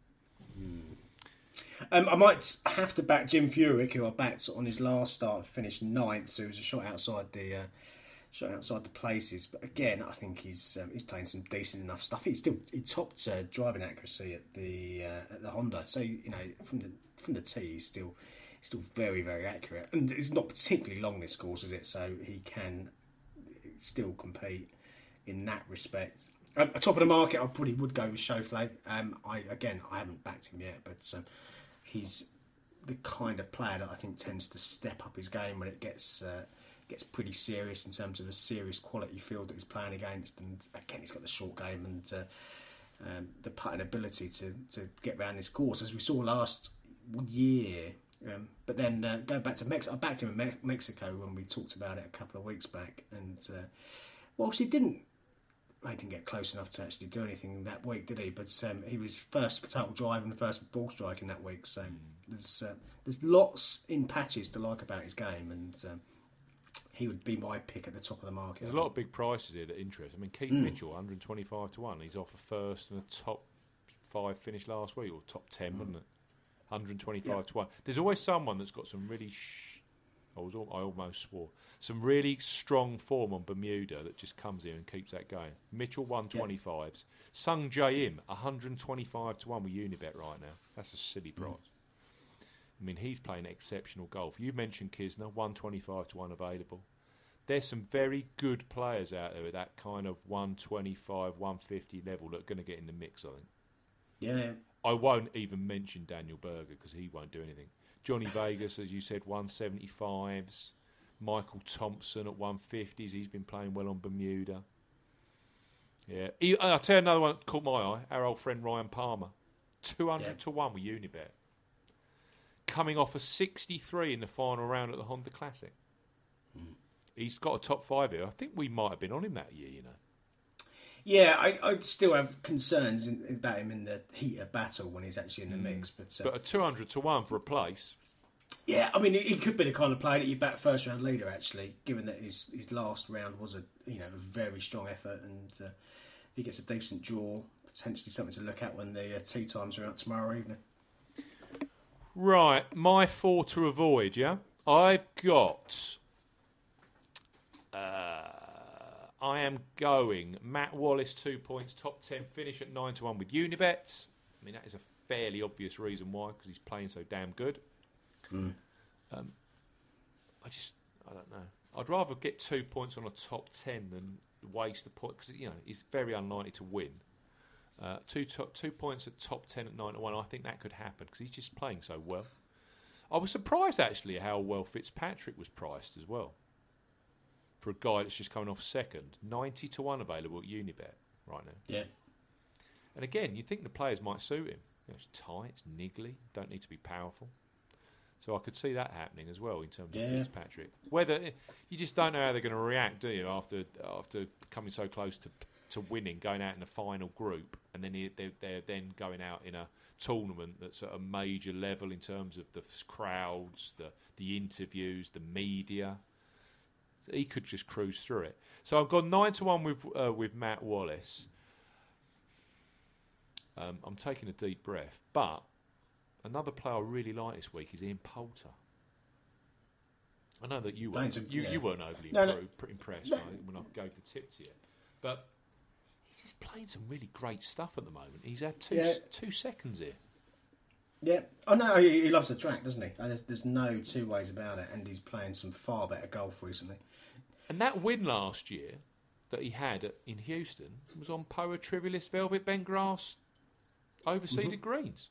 I might have to back Jim Furyk, who I backed on his last start, finished 9th, so he was a shot outside the places. But again, I think he's playing some decent enough stuff. He topped driving accuracy at the Honda. So from the tee, he's still very, very accurate, and it's not particularly long, this course, is it? So he can still compete in that respect. At top of the market, I probably would go with Schauffele. I haven't backed him yet, but he's the kind of player that I think tends to step up his game when it gets pretty serious in terms of a serious quality field that he's playing against. And again, he's got the short game and the putting ability to get around this course, as we saw last year. But then going back to Mexico, I backed him in Mexico when we talked about it a couple of weeks back, and whilst he didn't get close enough to actually do anything that week, did he? But he was first for total drive and first ball striking that week. So there's lots in patches to like about his game, and he would be my pick at the top of the market. There's a lot of big prices here that interest. I mean, Keith Mitchell, 125 to 1. He's off a first and a top 5 finish last week, or top 10, wasn't it? 125 to 1. There's always someone that's got some really, I almost swore, some really strong form on Bermuda that just comes in and keeps that going. Mitchell 125s. Sung Jae Im 125 to 1 with Unibet right now. That's a silly price. I mean, he's playing exceptional golf. You mentioned Kisner, 125 to 1 available. There's some very good players out there at that kind of 125, 150 level that are going to get in the mix, I think. Yeah. I won't even mention Daniel Berger because he won't do anything. Johnny Vegas, as you said, 175s. Michael Thompson at 150s. He's been playing well on Bermuda. Yeah. I'll tell you another one that caught my eye. Our old friend Ryan Palmer. 200 to 1 with Unibet. Coming off a 63 in the final round at the Honda Classic. He's got a top 5 here. I think we might have been on him that year, you know. Yeah, I still have concerns about him in the heat of battle when he's actually in the mix. But a 200 to 1 for a place. Yeah, I mean, he could be the kind of player that you back first round leader, actually, given that his last round was a very strong effort, and if he gets a decent draw, potentially something to look at when the tee times are out tomorrow evening. Right, my 4 to avoid, yeah? I've got... I am going Matt Wallace, 2 points, top 10 finish at 9 to 1 with Unibet. I mean, that is a fairly obvious reason why, because he's playing so damn good. I don't know. I'd rather get 2 points on a top 10 than waste the point, because he's very unlikely to win. 2 points at top 10 at 9 to 1. I think that could happen because he's just playing so well. I was surprised actually how well Fitzpatrick was priced as well. For a guy that's just coming off second, 90 to 1 available at Unibet right now. Yeah. And again, you'd think the players might suit him. It's tight, it's niggly, don't need to be powerful. So I could see that happening as well in terms of Fitzpatrick. Whether you just don't know how they're going to react, do you? After coming so close to winning, going out in the final group, and then they're then going out in a tournament that's at a major level in terms of the crowds, the interviews, the media. So he could just cruise through it. So I've got 9 to 1 with Matt Wallace. I'm taking a deep breath, but another player I really like this week is Ian Poulter. I know that you weren't overly impressed when I gave the tip to you, but he's just playing some really great stuff at the moment. He's had 2 seconds here. Yeah, I know he loves the track, doesn't he? There's no two ways about it, and he's playing some far better golf recently. And that win last year that he had in Houston was on Poa Trivialist Velvet Bent Grass overseeded greens.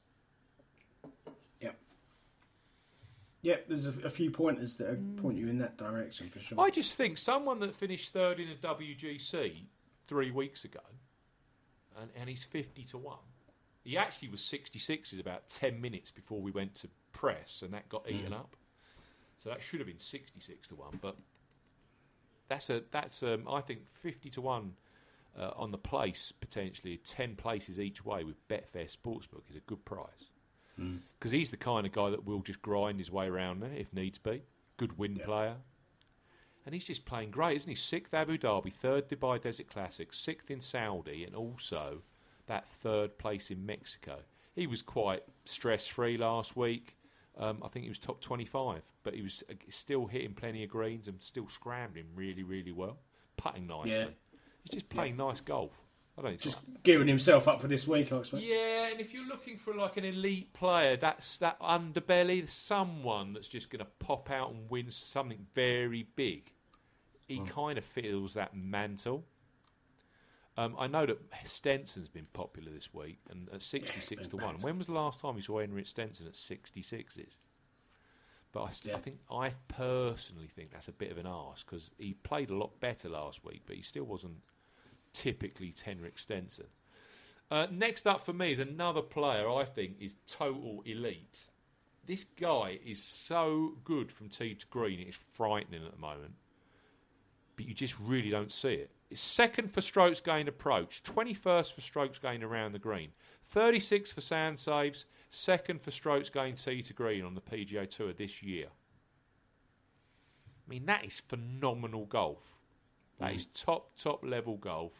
Yep, there's a few pointers that point you in that direction for sure. I just think someone that finished third in a WGC 3 weeks ago, and he's 50 to 1. He actually was 66s about 10 minutes before we went to press, and that got eaten up. So that should have been 66 to 1. But that's I think 50 to 1 on the place potentially 10 places each way with Betfair Sportsbook is a good price. Because he's the kind of guy that will just grind his way around there if needs be. Good win player. And he's just playing great, isn't he? 6th Abu Dhabi, 3rd Dubai Desert Classic, 6th in Saudi, and also that 3rd place in Mexico. He was quite stress-free last week. I think he was top 25, but he was still hitting plenty of greens and still scrambling really, really well. Putting nicely. Yeah. He's just playing nice golf. Just gearing himself up for this week, I expect. Yeah, and if you're looking for like an elite player, that's that underbelly, someone that's just going to pop out and win something very big. He kind of fills that mantle. I know that Stenson's been popular this week, and at 66 to 1. When was the last time you saw Henrik Stenson at 66s? But I personally think that's a bit of an arse because he played a lot better last week, but he still wasn't typically Henrik Stenson. Next up for me is another player I think is total elite. This guy is so good from tee to green, it's frightening at the moment. But you just really don't see it. It's 2nd for strokes gained approach, 21st for strokes gained around the green, 36th for sand saves, 2nd for strokes gained tee to green on the PGA Tour this year. I mean, that is phenomenal golf. That is top level golf.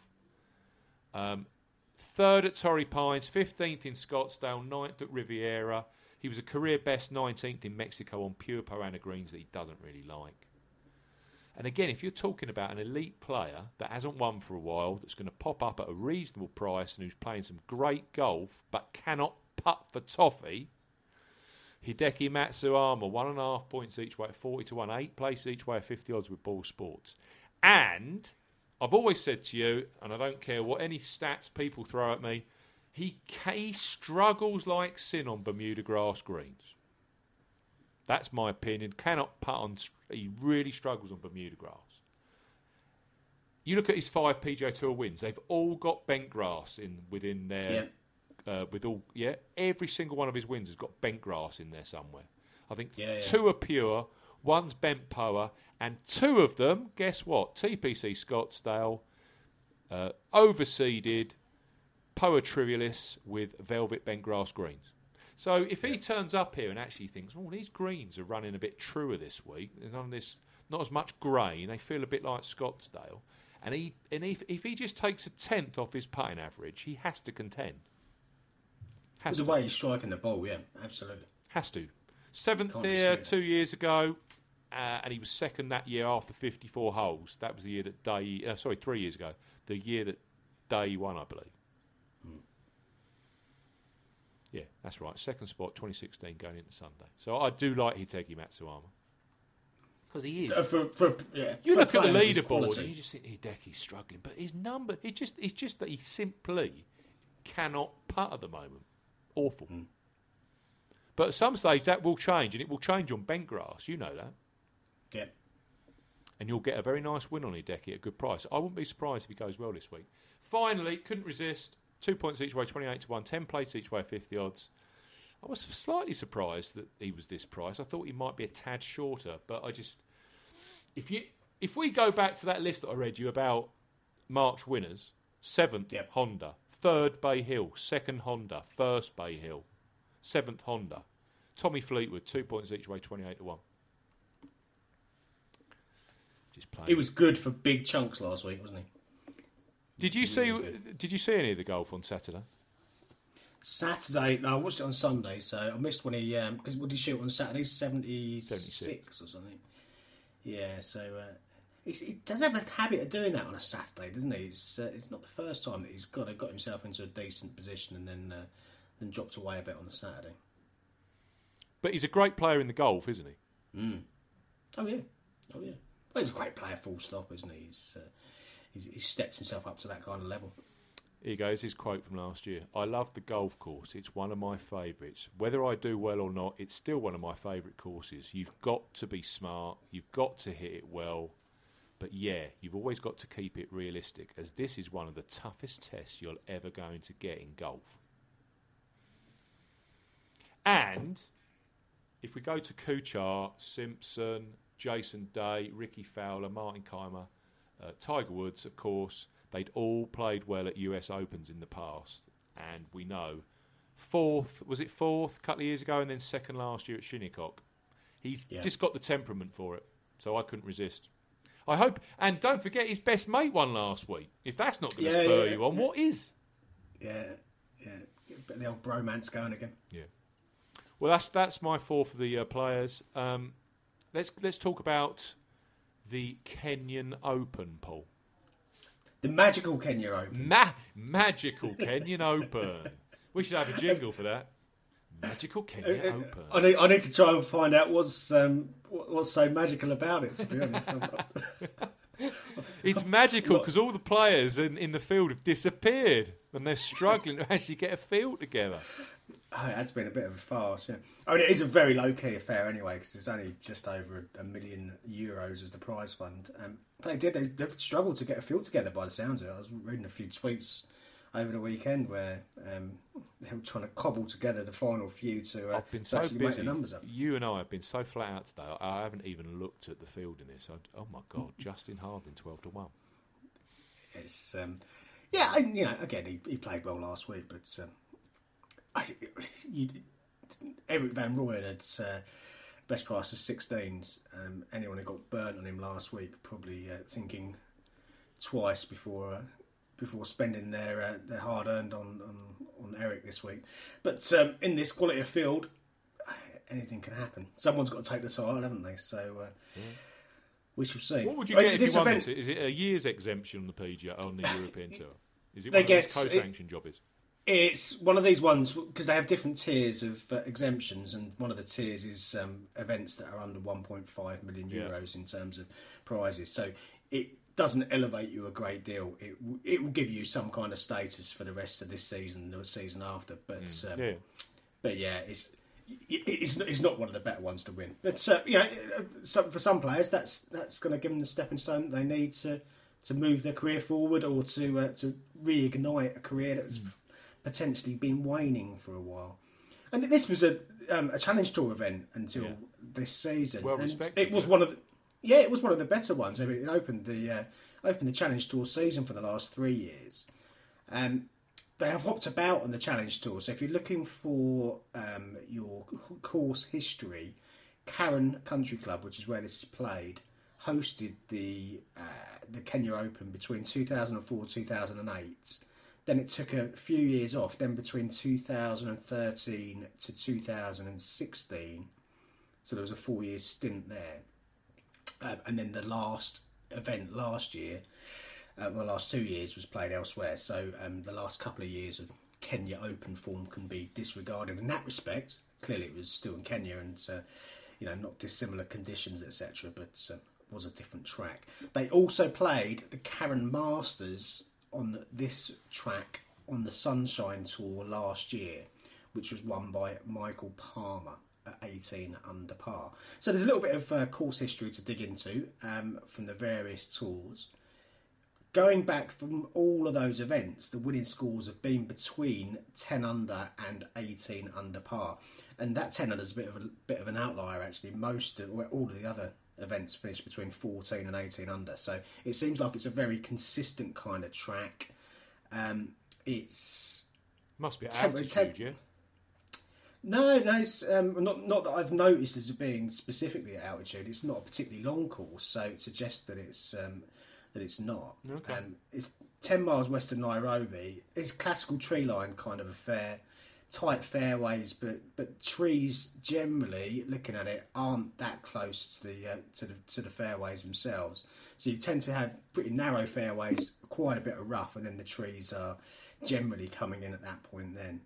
3rd at Torrey Pines, 15th in Scottsdale, 9th at Riviera. He was a career best 19th in Mexico on pure Poana greens that he doesn't really like. And again, if you're talking about an elite player that hasn't won for a while, that's going to pop up at a reasonable price and who's playing some great golf but cannot putt for toffee, Hideki Matsuyama, 1.5 points each way at 40 to 1, 8 places each way at 50 odds with Ball Sports. And I've always said to you, and I don't care what any stats people throw at me, he struggles like sin on Bermuda grass greens. That's my opinion. Cannot putt on. He really struggles on Bermuda grass. You look at his 5 PGA Tour wins; they've all got bent grass within their with all every single one of his wins has got bent grass in there somewhere. I think 2 are pure, 1's bent Poa, and 2 of them, guess what? TPC Scottsdale, overseeded Poa Trivialis with velvet bent grass greens. So if he turns up here and actually thinks, oh, these greens are running a bit truer this week, there's none of this, not as much grain, they feel a bit like Scottsdale, and if he just takes a tenth off his putting average, he has to contend. The way he's striking the ball, yeah, absolutely. Has to. 7th here 2 years ago, and he was second that year after 54 holes. That was the year that Day... 3 years ago. The year that Day won, I believe. Yeah, that's right. Second spot, 2016, going into Sunday. So I do like Hideki Matsuyama. Because he is. You look at the leaderboard and you just think Hideki's struggling. But his number, it's just that he simply cannot putt at the moment. Awful. But at some stage that will change, and it will change on bent grass. You know that. Yeah. And you'll get a very nice win on Hideki at a good price. I wouldn't be surprised if he goes well this week. Finally, couldn't resist. 2 points each way, 28 to 1. 10 plates each way, 50 odds. I was slightly surprised that he was this price. I thought he might be a tad shorter, but I just... If we go back to that list that I read you about March winners, 7th Honda, 3rd Bay Hill, 2nd Honda, 1st Bay Hill, 7th Honda. Tommy Fleetwood, 2 points each way, 28 to 1. Just playing. He was good for big chunks last week, wasn't he? Did you see any of the golf on Saturday? Saturday, no, I watched it on Sunday, so I missed when he because what did he shoot on Saturday? 76 or something. Yeah, so he does have a habit of doing that on a Saturday, doesn't he? It's not the first time that he's got himself into a decent position and then dropped away a bit on the Saturday. But he's a great player in the golf, isn't he? Oh yeah. Well, he's a great player, full stop, isn't he? He's stepped himself up to that kind of level. Here goes his quote from last year. I love the golf course. It's one of my favourites. Whether I do well or not, it's still one of my favourite courses. You've got to be smart. You've got to hit it well. But yeah, you've always got to keep it realistic, as this is one of the toughest tests you're ever going to get in golf. And if we go to Kuchar, Simpson, Jason Day, Ricky Fowler, Martin Kaymer, Tiger Woods, of course, they'd all played well at US Opens in the past. And we know, fourth a couple of years ago, and then second last year at Shinnecock. He's just got the temperament for it. So I couldn't resist. I hope, and don't forget his best mate won last week. If that's not going to spur you on, what is? Yeah. But the old bromance going again. Yeah. Well, that's my 4 for the players. Let's talk about the Kenyan Open, Paul. The magical Kenya Open. Magical Kenyan Open. We should have a jingle for that. Magical Kenya Open. I need to try and find out what's so magical about it, to be honest. It's magical because all the players in the field have disappeared and they're struggling to actually get a field together. Oh, that's been a bit of a farce, yeah. I mean, it is a very low-key affair anyway, because it's only just over €1 million as the prize fund. But they've struggled to get a field together by the sounds of it. I was reading a few tweets over the weekend where they were trying to cobble together the final few to actually make the numbers up. You and I have been so flat out today, I haven't even looked at the field in this. Oh my God, Justin Harding, 12 to 1. It's, again, he played well last week, but... Eric Van Rooyen had best price of 16s. Anyone who got burnt on him last week probably thinking twice before spending their hard earned on Eric this week. But in this quality of field, anything can happen. Someone's got to take the title, haven't they? So we shall see. What would you get if you won this? Is it a year's exemption on the PGA on the European Tour? Is it one of those co-sanction jobs? It's one of these ones because they have different tiers of exemptions, and one of the tiers is events that are under 1.5 million euros in terms of prizes. So it doesn't elevate you a great deal. It will give you some kind of status for the rest of this season and the season after. But it's not one of the better ones to win. But for some players, that's going to give them the stepping stone that they need to move their career forward or to reignite a career that's potentially been waning for a while. And this was a Challenge Tour event until this season. Well and respected. it was one of the better ones. I mean, it opened the Challenge Tour season for the last 3 years. They have hopped about on the Challenge Tour. So if you're looking for your course history, Karen Country Club, which is where this is played, hosted the Kenya Open between 2004 and 2008. Then it took a few years off. Then between 2013 to 2016, so there was a 4-year stint there. And then the last event last year, the last 2 years, was played elsewhere. So the last couple of years of Kenya Open form can be disregarded in that respect. Clearly, it was still in Kenya and not dissimilar conditions, etc. But was a different track. They also played the Karen Masters on this track on the Sunshine Tour last year, which was won by Michael Palmer at 18 under par. So there's a little bit of course history to dig into from the various tours. Going back from all of those events, the winning scores have been between 10 under and 18 under par, and that 10 under is a bit of an outlier actually. All of the other events finished between 14 and 18 under, so it seems like it's a very consistent kind of track. It's must be at altitude, yeah. No, it's not that I've noticed as being specifically at altitude. It's not a particularly long course, so it suggests that it's not. Okay. It's 10 miles west of Nairobi. It's classical tree line kind of affair, tight fairways, but trees generally, looking at it, aren't that close to the fairways themselves. So you tend to have pretty narrow fairways, quite a bit of rough, and then the trees are generally coming in at that point then.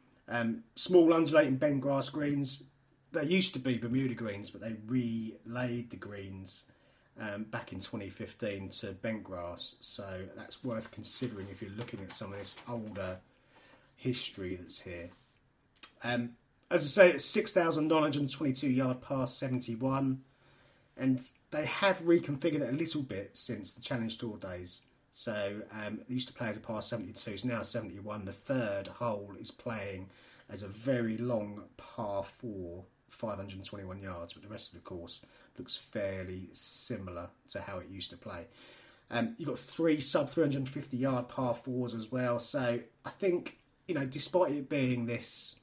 Small undulating bent grass greens. They used to be Bermuda greens, but they relaid the greens back in 2015 to bent grass. So that's worth considering if you're looking at some of this older history that's here. As I say, it's 6,922 yard par 71, and they have reconfigured it a little bit since the Challenge Tour days. So they used to play as a par 72, it's now 71. The third hole is playing as a very long par 4, 521 yards, but the rest of the course looks fairly similar to how it used to play. You've got 3 sub 350 yard par 4s as well. So I think, despite it being this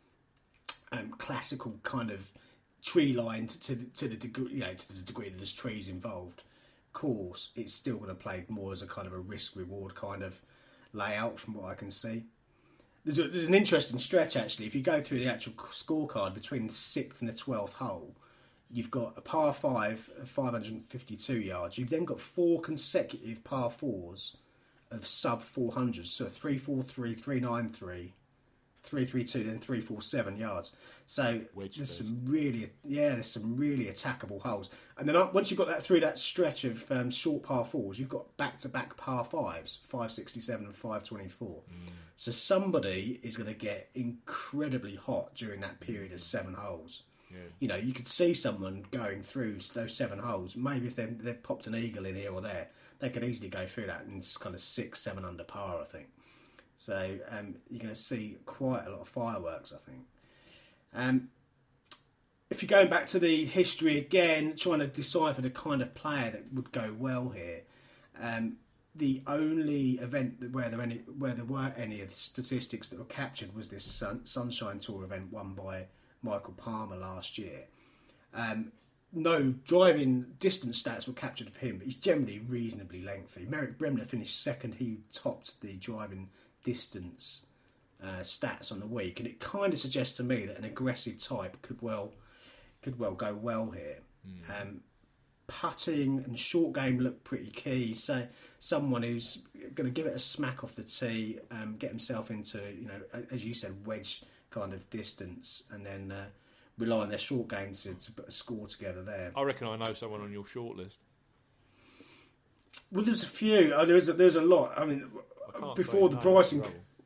classical kind of tree lined to the degree, to the degree that there's trees involved course, it's still going to play more as a kind of a risk reward kind of layout from what I can see. There's an interesting stretch actually. If you go through the actual scorecard between the 6th and the 12th hole, you've got a par 5 of 552 yards. You've then got 4 consecutive par 4s of sub 400s, so 343, 393, 332, then 347 yards. So there's some really attackable holes. And then once you've got that through that stretch of short par 4s, you've got back-to-back par 5s, 567 and 524. So somebody is going to get incredibly hot during that period of 7 holes. Yeah. You could see someone going through those 7 holes. Maybe if they've popped an eagle in here or there, they could easily go through that in kind of 6-7 under par, I think. So you're going to see quite a lot of fireworks, I think. If you're going back to the history again, trying to decipher the kind of player that would go well here, the only event where there were any of the statistics that were captured was this Sunshine Tour event won by Michael Palmer last year. No driving distance stats were captured for him, but he's generally reasonably lengthy. Merrick Bremner finished second. He topped the driving distance stats on the week, and it kind of suggests to me that an aggressive type could well go well here. Putting and short game look pretty key. So someone who's going to give it a smack off the tee, get himself into, as you said, wedge kind of distance, and then rely on their short game to put a score together there. I reckon I know someone on your shortlist. Well, there's a few. There's a lot. I mean, before the pricing,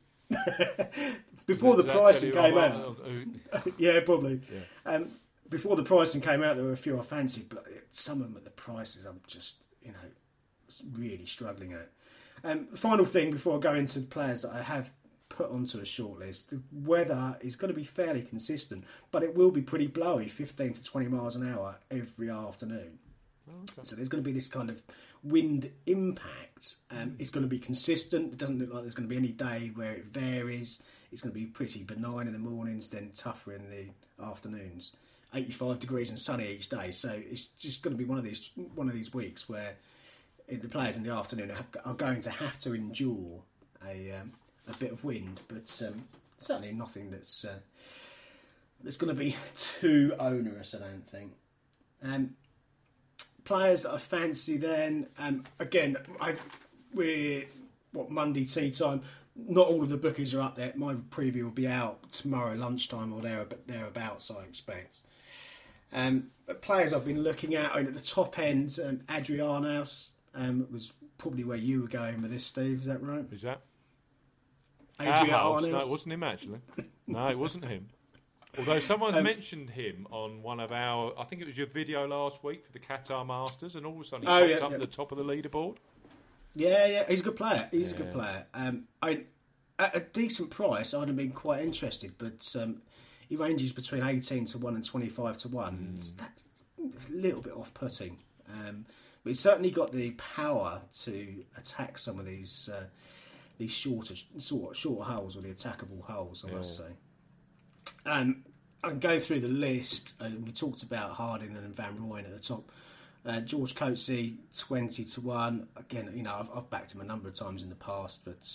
before the pricing came out, yeah, probably. Yeah. Before the pricing came out, there were a few I fancied, but some of them at the prices I'm just, really struggling at. Final thing before I go into the players that I have put onto a shortlist. The weather is going to be fairly consistent, but it will be pretty blowy, 15 to 20 miles an hour every afternoon. Okay. So there's going to be this kind of wind impact. It's going to be consistent. It doesn't look like there's going to be any day where it varies. It's going to be pretty benign in the mornings, then tougher in the afternoons. 85 degrees and sunny each day. So it's just going to be one of these weeks where the players in the afternoon are going to have to endure a bit of wind, but certainly nothing that's going to be too onerous, I don't think. Players that I fancy then, again, we're Monday tea time. Not all of the bookies are up there. My preview will be out tomorrow lunchtime or thereabouts, I expect. But players I've been looking at the top end, Adrianos was probably where you were going with this, Steve. Is that right? Who's that? Adrianos. No, it wasn't him actually. No, it wasn't him. Although someone's mentioned him on one of our, I think it was your video last week for the Qatar Masters, and all of a sudden he popped up at the top of the leaderboard. Yeah, he's a good player. He's a good player. At a decent price, I'd have been quite interested, but he ranges between 18 to 1 and 25 to 1. That's a little bit off-putting. But he's certainly got the power to attack some of these shorter holes, or the attackable holes, I must say. I'm going through the list. We talked about Harding and Van Rooyen at the top. George Coetzee, 20 to 1. Again, I've backed him a number of times in the past, but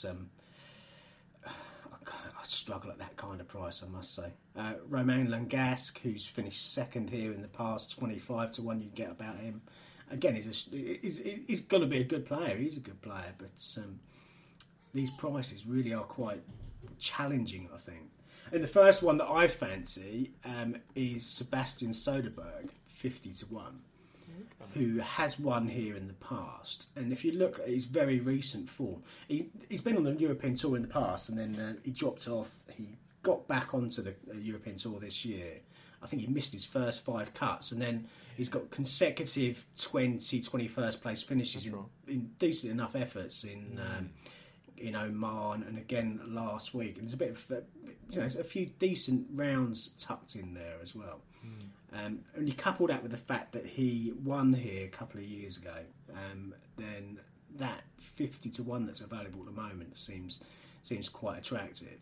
I struggle at that kind of price, I must say. Romain Langasque, who's finished second here in the past, 25 to 1 you can get about him. Again, he's going to be a good player. He's a good player, but these prices really are quite challenging, I think. And the first one that I fancy is Sebastian Soderberg, 50 to 1, who has won here in the past. And if you look at his very recent form, he's been on the European Tour in the past, and then he dropped off. He got back onto the European Tour this year. I think he missed his first 5 cuts, and then he's got consecutive 21st place finishes in decent enough efforts in Oman, and again last week. And there's a bit of a few decent rounds tucked in there as well. And you couple that with the fact that he won here a couple of years ago, then that 50 to 1 that's available at the moment seems quite attractive.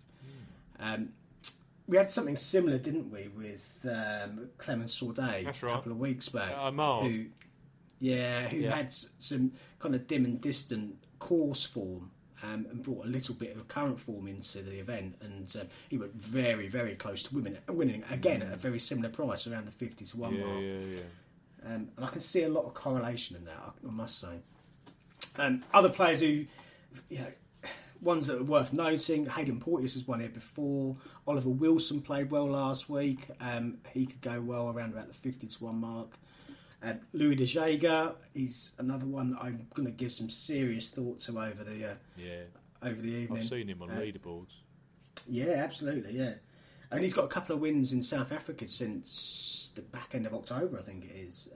We had something similar, didn't we, with Clement Sordet a couple of weeks back, who had some kind of dim and distant course form, and brought a little bit of current form into the event, and he went very, very close to winning again at a very similar price, around the 50 to 1 mark. And I can see a lot of correlation in that, I must say. Other players who, ones that are worth noting, Hayden Porteous has won here before. Oliver Wilson played well last week. He could go well around about the 50 to 1 mark. Louis de Jager is another one I'm going to give some serious thought to over the evening. I've seen him on leaderboards. Yeah, absolutely, yeah. And he's got a couple of wins in South Africa since the back end of October, I think it is.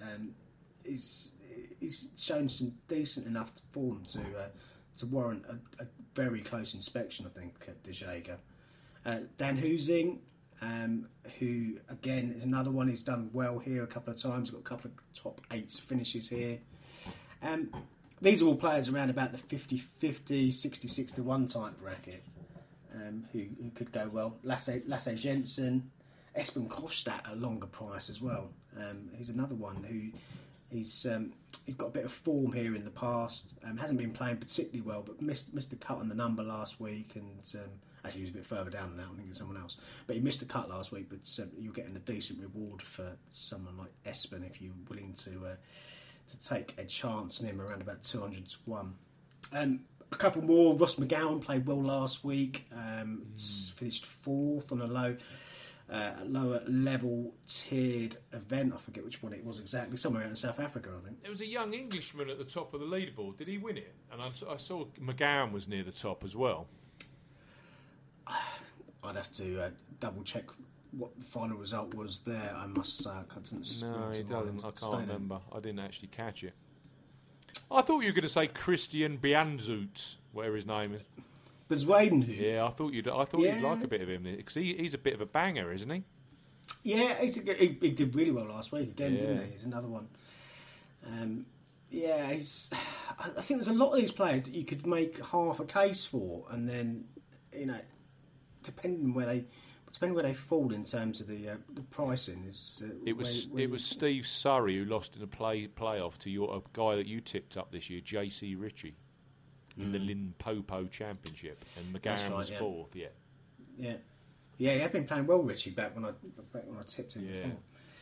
He's shown some decent enough form to warrant a very close inspection, I think, at de Jager. Dan Housing, who again is another one who's done well here a couple of times, got a couple of top 8 finishes here. These are all players around about the 50-50, 66 to 1 type bracket, who could go well. Lasse Jensen, Espen Kofstad at a longer price as well. He's another one who he's got a bit of form here in the past. Hasn't been playing particularly well, but missed the cut on the number last week, and actually he was a bit further down than that, I think, than someone else. But he missed the cut last week, but you're getting a decent reward for someone like Espen if you're willing to take a chance on him around about 200 to 1. A couple more. Ross McGowan played well last week. Finished 4th on a lower level tiered event. I forget which one it was exactly. Somewhere out in South Africa, I think. There was a young Englishman at the top of the leaderboard. Did he win it? And I saw McGowan was near the top as well. I'd have to double check what the final result was there. I must say, I didn't. No, he doesn't. I can't remember. I didn't actually catch it. I thought you were going to say Christian Bianzut, whatever his name is. Bezuidenhout. Yeah, I thought you'd like a bit of him because he's a bit of a banger, isn't he? Yeah, he did really well last week again, didn't he? He's another one. I think there's a lot of these players that you could make half a case for, and then depending where they fall in terms of the pricing is. It was Steve Surrey who lost in a playoff to a guy that you tipped up this year, JC Ritchie, in the Limpopo Championship, and McGarren was fourth. Yeah, he had been playing well, Ritchie, back when I tipped him before.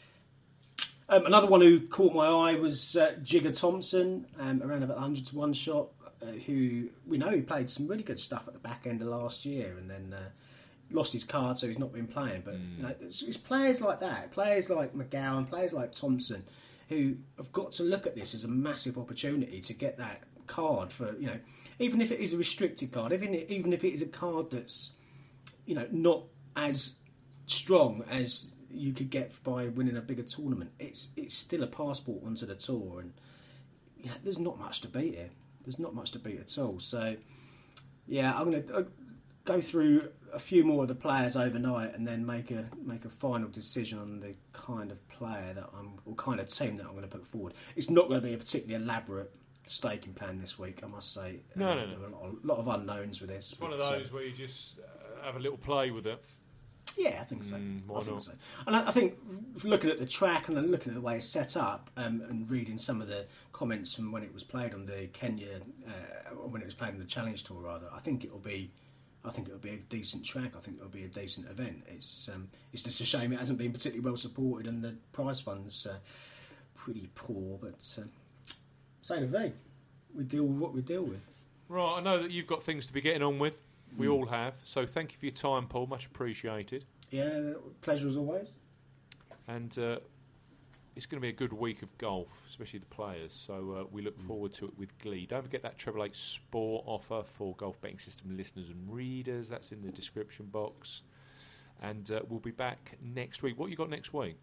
Another one who caught my eye was Jigger Thompson, around about 100 to 1 shot, who we know he played some really good stuff at the back end of last year, and then lost his card, so he's not been playing. But it's players like that, players like McGowan, players like Thompson, who have got to look at this as a massive opportunity to get that card for, even if it is a restricted card, even if it is a card that's, not as strong as you could get by winning a bigger tournament. It's still a passport onto the tour, and there's not much to beat here. There's not much to beat at all. So, I'm going to go through a few more of the players overnight, and then make a final decision on the kind of player or kind of team that I'm going to put forward. It's not going to be a particularly elaborate staking plan this week, I must say. No. There are a lot of unknowns with this. It's one of those where you just have a little play with it. Yeah, I think so. Why not? So. And I think looking at the track and looking at the way it's set up, and reading some of the comments from when it was played on the Kenya, or when it was played on the Challenge Tour, rather, I think it'll be a decent track. I think it'll be a decent event. It's just a shame it hasn't been particularly well supported, and the prize fund's pretty poor. But say the V, we deal with what we deal with. Right, I know that you've got things to be getting on with. We all have. So thank you for your time, Paul. Much appreciated. Yeah, pleasure as always. And it's going to be a good week of golf, especially the players. So we look forward to it with glee. Don't forget that 888 Sport offer for Golf Betting System listeners and readers. That's in the description box. And we'll be back next week. What you got next week?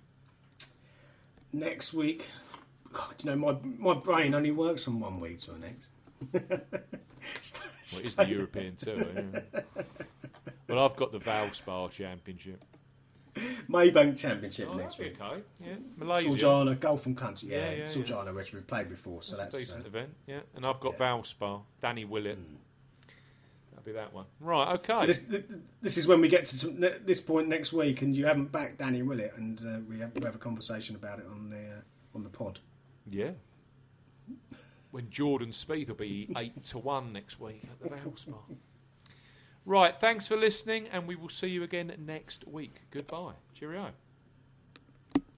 Next week? God, my brain only works from 1 week to the next. Well, it is the European Tour. Yeah. Well, I've got the Valspar Championship. Maybank Championship next week. Okay, yeah. Malaysia. Suljana, Golf and Country. Yeah, Suljana, which we've played before. So that's a decent event, yeah. And I've got Valspar, Danny Willett. That'll be that one. Right, okay. So this is when we get to this point next week, and you haven't backed Danny Willett, and we have a conversation about it on the pod. Yeah. When Jordan Spieth will be 8-1 next week at the Valspar. Right, thanks for listening, and we will see you again next week. Goodbye. Cheerio.